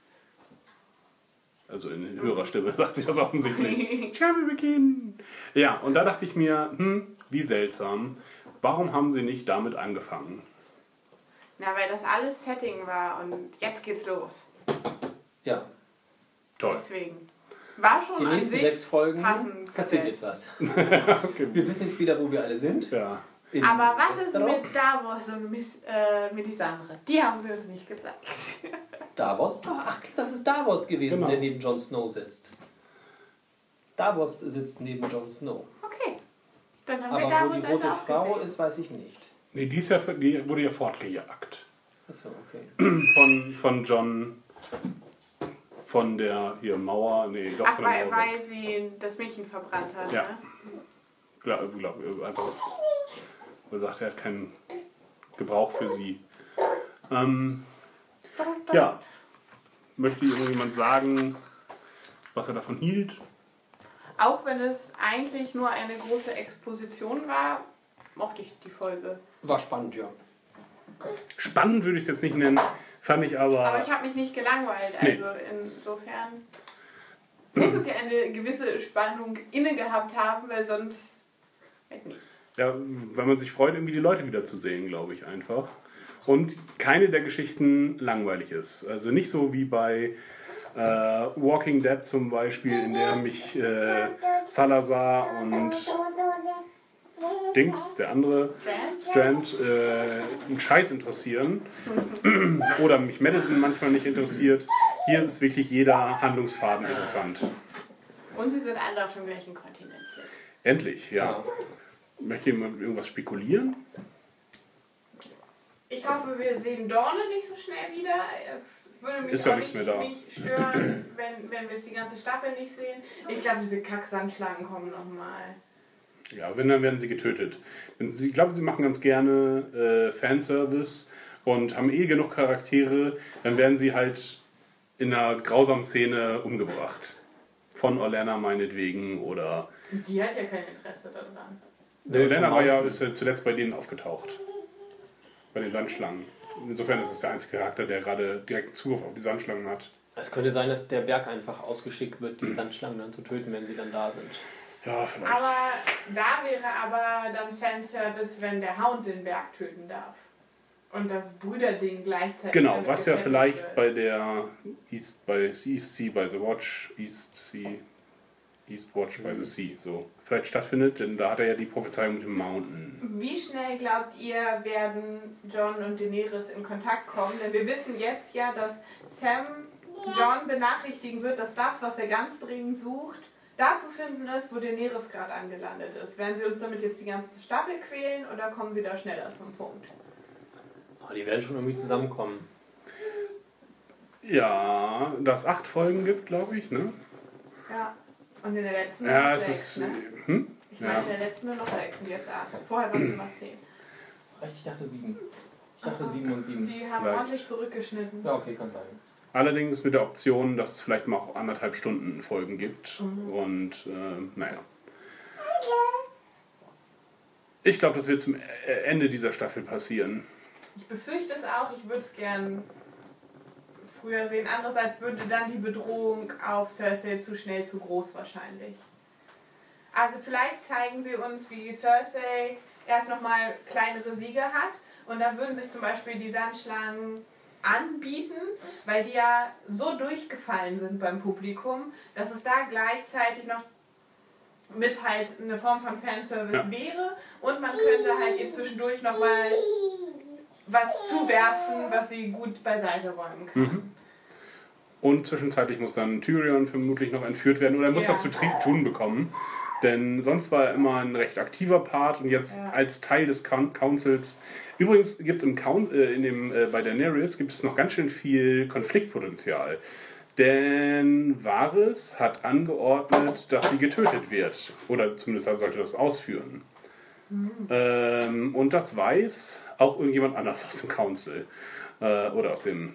Also in höherer Stimme sagt sie das offensichtlich. Shall we begin? Ja, und da dachte ich mir, hm, wie seltsam. Warum haben sie nicht damit angefangen? Na, weil das alles Setting war und jetzt geht's los. Ja. Toll. Deswegen. War schon Die an nächsten sich sechs Folgen passend passiert gesetzt. jetzt was. Okay. Wir wissen jetzt wieder, wo wir alle sind. Ja. In Aber was ist Westeros. mit Davos und mit, äh, Melisandre? Die haben sie uns nicht gesagt. Davos? Ach, das ist Davos gewesen, Genau. der neben Jon Snow sitzt. Davos sitzt neben Jon Snow. Okay. Dann haben wir Aber wo Davos die also rote auch Frau gesehen. ist, weiß ich nicht. Nee, die, ist ja, die wurde ja fortgejagt. Achso, okay. Von, von John, von der hier Mauer, nee, doch Ach, von der weil, Mauer weg. weil sie das Mädchen verbrannt hat, Ja. ne? Glaub, glaub, einfach, er sagt, er hat keinen Gebrauch für sie. Ähm, ja, möchte irgendjemand sagen, was er davon hielt? Auch wenn es eigentlich nur eine große Exposition war, mochte ich die Folge. War spannend, ja. Spannend würde ich es jetzt nicht nennen, fand ich aber... Aber ich habe mich nicht gelangweilt. Nee. Also insofern muss es ja eine gewisse Spannung inne gehabt haben, weil sonst, weiß nicht. Ja, weil man sich freut, irgendwie die Leute wiederzusehen, glaube ich einfach. Und keine der Geschichten langweilig ist. Also nicht so wie bei äh, Walking Dead zum Beispiel, in der mich äh, Salazar und Dings, der andere, Strand, äh, einen Scheiß interessieren. Oder mich Madison manchmal nicht interessiert. Hier ist es wirklich jeder Handlungsfaden interessant. Und sie sind alle auf dem gleichen Kontinent jetzt. Endlich, ja. Möchte jemand irgendwas spekulieren? Ich hoffe, wir sehen Dorne nicht so schnell wieder. Es würde mich Ist ja auch nichts nicht, mehr da. nicht stören, wenn, wenn wir es die ganze Staffel nicht sehen. Ich glaube, diese Kacksandschlangen kommen nochmal. Ja, wenn, dann werden sie getötet. Denn sie- Ich glaube, sie machen ganz gerne äh, Fanservice und haben eh genug Charaktere. Dann werden sie halt in einer grausamen Szene umgebracht. Von Olenna meinetwegen oder... Die hat ja kein Interesse daran. Der Olenna war ja, ist ja zuletzt bei denen aufgetaucht. Bei den Sandschlangen. Insofern ist es der einzige Charakter, der gerade direkten Zugriff auf die Sandschlangen hat. Es könnte sein, dass der Berg einfach ausgeschickt wird, die Sandschlangen dann zu töten, wenn sie dann da sind. Ja, vielleicht. Aber da wäre aber dann Fanservice, wenn der Hound den Berg töten darf. Und das Brüderding gleichzeitig. Genau, damit was ja gesetzt vielleicht wird. bei der East, bei East Sea, bei The Watch, East Sea, East Watch by the Sea, so vielleicht stattfindet, denn da hat er ja die Prophezeiung mit dem Mountain. Wie schnell glaubt ihr, werden Jon und Daenerys in Kontakt kommen? Denn wir wissen jetzt ja, dass Sam Jon benachrichtigen wird, dass das, was er ganz dringend sucht, da zu finden ist, wo Daenerys gerade angelandet ist. Werden sie uns damit jetzt die ganze Staffel quälen oder kommen sie da schneller zum Punkt? Aber die werden schon irgendwie zusammenkommen. Ja, da es acht Folgen gibt, glaube ich, ne? Ja. Und in der letzten Ja, nur noch es sechs, ist. ne? Hm? Ich meine, Ja. in der letzten nur noch sechs und jetzt acht. Vorher waren es immer zehn. Echt, ich dachte sieben. Ich dachte sieben und sieben. Die haben Vielleicht. ordentlich zurückgeschnitten. Ja, okay, kann sein. Allerdings mit der Option, dass es vielleicht mal auch anderthalb Stunden Folgen gibt. Und äh, naja. Ich glaube, das wird zum E- Ende dieser Staffel passieren. Ich befürchte es auch, ich würde es gern früher sehen. Andererseits würde dann die Bedrohung auf Cersei zu schnell zu groß wahrscheinlich. Also vielleicht zeigen sie uns, wie Cersei erst nochmal kleinere Siege hat. Und da würden sich zum Beispiel die Sandschlangen anbieten, weil die ja so durchgefallen sind beim Publikum, dass es da gleichzeitig noch mit halt eine Form von Fanservice Ja. wäre und man könnte halt eben zwischendurch nochmal was zuwerfen, was sie gut beiseite räumen kann. Mhm. Und zwischenzeitlich muss dann Tyrion vermutlich noch entführt werden oder er muss Ja. was zu tri- tun bekommen. Denn sonst war er immer ein recht aktiver Part und jetzt Ja. als Teil des Coun- Councils. Übrigens gibt es im Count, äh, in dem, äh, bei Daenerys gibt es noch ganz schön viel Konfliktpotenzial. Denn Varys hat angeordnet, dass sie getötet wird. Oder zumindest er sollte das ausführen. Ähm, und das weiß auch irgendjemand anders aus dem Council. Äh, oder aus dem...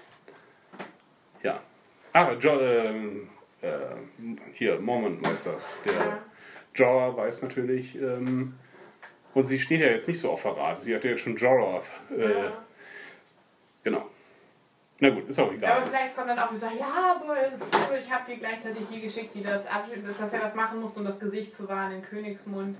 Ja. Ah, jo ähm, äh, hier, Mormont weiß das. Der Ja. Jorah weiß natürlich. Ähm, und sie steht ja jetzt nicht so auf Verrat. Sie hat ja jetzt schon Jorah. Äh, Ja. Genau. Na gut, ist auch egal. Aber vielleicht kommt dann auch und sagt, ja, aber ich habe dir gleichzeitig die geschickt, die das ab, dass er was machen musste, um das Gesicht zu wahren in Königsmund.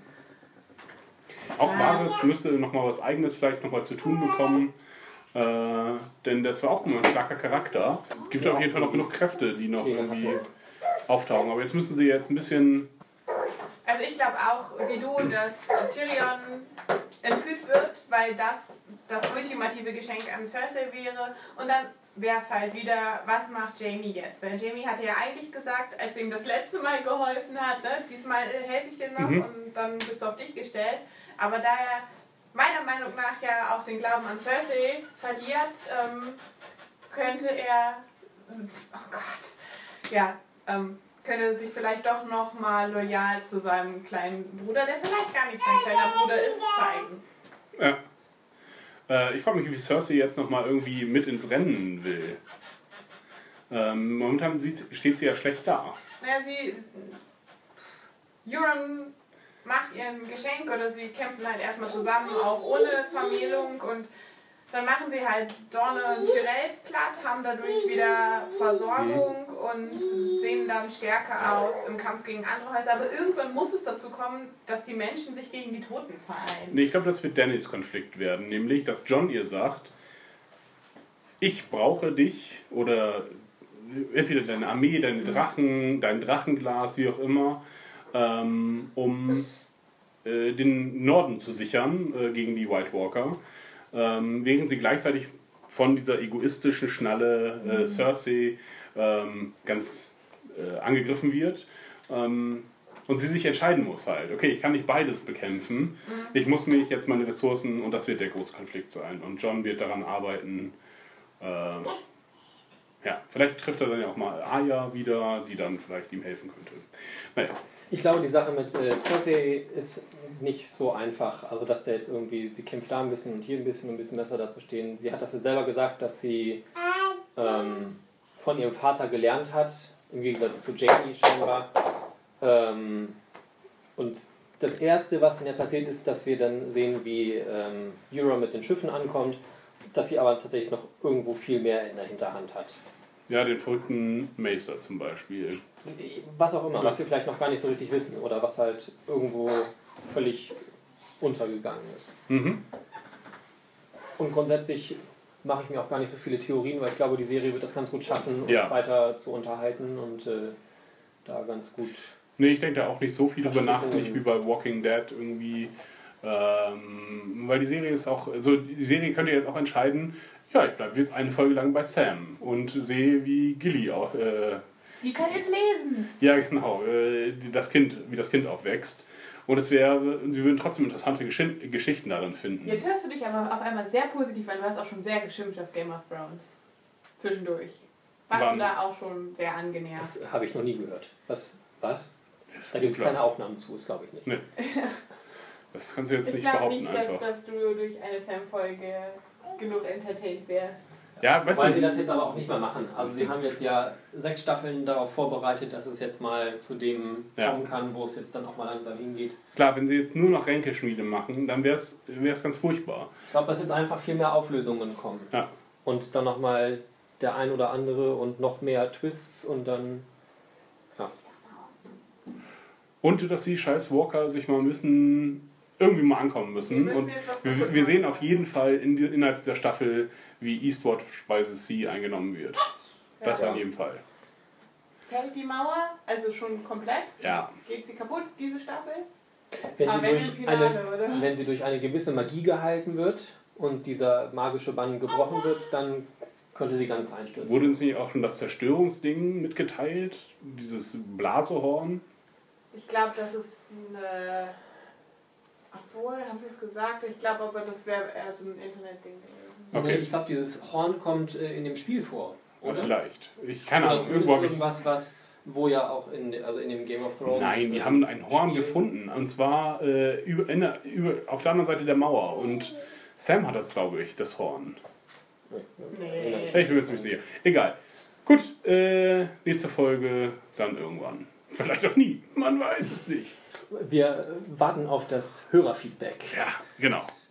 Auch Varys müsste nochmal was Eigenes vielleicht nochmal zu tun bekommen. Äh, denn das war auch immer ein starker Charakter. Gibt auf jeden Fall noch genug Kräfte, die noch irgendwie auftauchen. Aber jetzt müssen sie jetzt ein bisschen... Also ich glaube auch, wie du, dass Tyrion entführt wird, weil das das ultimative Geschenk an Cersei wäre. Und dann wäre es halt wieder, was macht Jaime jetzt? Weil Jaime hatte ja eigentlich gesagt, als er ihm das letzte Mal geholfen hat, ne, diesmal helfe ich dir noch Mhm. und dann bist du auf dich gestellt. Aber da er meiner Meinung nach ja auch den Glauben an Cersei verliert, ähm, könnte er, oh Gott, ja, ähm, könnte sich vielleicht doch noch mal loyal zu seinem kleinen Bruder, der vielleicht gar nicht sein kleiner Bruder ist, zeigen. Ja. Äh, ich frage mich, wie Cersei jetzt nochmal irgendwie mit ins Rennen will. Ähm, momentan sieht, steht sie ja schlecht da. Naja, sie. Euron macht ihr ein Geschenk oder sie kämpfen halt erstmal zusammen, auch ohne Vermählung und dann machen sie halt Dorne und Tyrells platt, haben dadurch wieder Versorgung und sehen dann stärker aus im Kampf gegen andere Häuser. Aber irgendwann muss es dazu kommen, dass die Menschen sich gegen die Toten vereinen. Nee, ich glaube, das wird Dannys Konflikt werden. Nämlich, dass Jon ihr sagt, ich brauche dich oder entweder deine Armee, deine Drachen, dein Drachenglas, wie auch immer, ähm, um äh, den Norden zu sichern äh, gegen die White Walker. Ähm, während sie gleichzeitig von dieser egoistischen Schnalle äh, Cersei ähm, ganz äh, angegriffen wird. Ähm, und sie sich entscheiden muss halt, okay, ich kann nicht beides bekämpfen, ich muss mir jetzt meine Ressourcen, und das wird der große Konflikt sein. Und Jon wird daran arbeiten, äh, ja, vielleicht trifft er dann ja auch mal Arya wieder, die dann vielleicht ihm helfen könnte. Naja. Ich glaube, die Sache mit äh, Cersei ist nicht so einfach. Also, dass der jetzt irgendwie, sie kämpft da ein bisschen und hier ein bisschen, um ein bisschen besser dazustehen. Sie hat das ja selber gesagt, dass sie ähm, von ihrem Vater gelernt hat, im Gegensatz zu Jaime scheinbar. Ähm, und das Erste, was dann ja passiert ist, dass wir dann sehen, wie ähm, Euron mit den Schiffen ankommt, dass sie aber tatsächlich noch irgendwo viel mehr in der Hinterhand hat. Ja, den verrückten Maester zum Beispiel. Was auch immer, was wir vielleicht noch gar nicht so richtig wissen oder was halt irgendwo völlig untergegangen ist. Mhm. Und grundsätzlich mache ich mir auch gar nicht so viele Theorien, weil ich glaube, die Serie wird das ganz gut schaffen, uns Ja. weiter zu unterhalten und äh, da ganz gut... Nee, ich denke da auch nicht so viel drüber nach, Verstehe. nicht wie bei Walking Dead irgendwie. Ähm, weil die Serie ist auch, also die Serie könnte jetzt auch entscheiden, ja, ich bleibe jetzt eine Folge lang bei Sam und sehe, wie Gilly auch, äh, Die kann jetzt lesen. ja genau, äh, das Kind, wie das Kind aufwächst. Und es wäre, sie würden trotzdem interessante Gesch- Geschichten darin finden. Jetzt hörst du dich aber auf einmal sehr positiv an. Du hast auch schon sehr geschimpft auf Game of Thrones. Zwischendurch. Warst Wann? du da auch schon sehr angenervt? Das habe ich noch nie gehört. Was? Was? Da gibt es Klar. keine Aufnahmen zu, das glaube ich nicht. Nee. Das kannst du jetzt Ich nicht glaube behaupten nicht, dass, einfach. dass du durch eine Sam-Folge genug entertained wärst. Ja, weißt Weil sie du, das jetzt aber auch nicht mehr machen. Also sie haben jetzt ja sechs Staffeln darauf vorbereitet, dass es jetzt mal zu dem Ja. kommen kann, wo es jetzt dann auch mal langsam hingeht. klar, wenn sie jetzt nur noch Ränkeschmiede machen, dann wäre es ganz furchtbar. Ich glaube, dass jetzt einfach viel mehr Auflösungen kommen. Ja. Und dann nochmal der ein oder andere und noch mehr Twists und dann... Ja. Und dass die scheiß Walker sich mal müssen irgendwie mal ankommen müssen. Wir müssen Und jetzt was wir, kaputt wir sehen machen. auf jeden Fall in, die- innerhalb dieser Staffel, wie Eastward by the Sea eingenommen wird. Das Ja. an jedem Fall. Fällt die Mauer, also schon komplett? Ja. Geht sie kaputt, diese Staffel? Wenn sie, Ah, wenn im durch Finale, eine, oder? wenn sie durch eine gewisse Magie gehalten wird und dieser magische Bann gebrochen wird, dann könnte sie ganz einstürzen. Wurde uns nicht auch schon das Zerstörungsding mitgeteilt? Dieses Blasehorn? Ich glaube, das ist eine... Obwohl, haben sie es gesagt? Ich glaube aber, das wäre eher so ein Internetding gewesen. Nee, Okay. ich glaube, dieses Horn kommt äh, in dem Spiel vor. Ja, Oder? vielleicht. Ich keine Oder Ahnung. zumindest Irgendwo hab ich, irgendwas, was, wo ja auch in, also in dem Game of Thrones. nein, die äh, haben ein Horn Spiel- gefunden. Und zwar äh, über, in der, über, auf der anderen Seite der Mauer. Und Sam hat das, glaube ich, das Horn. Nee. Ich bin mir jetzt nicht sicher. Egal. Gut, äh, nächste Folge dann irgendwann. Vielleicht auch nie. Man weiß es nicht. Wir warten auf das Hörerfeedback. Ja, genau.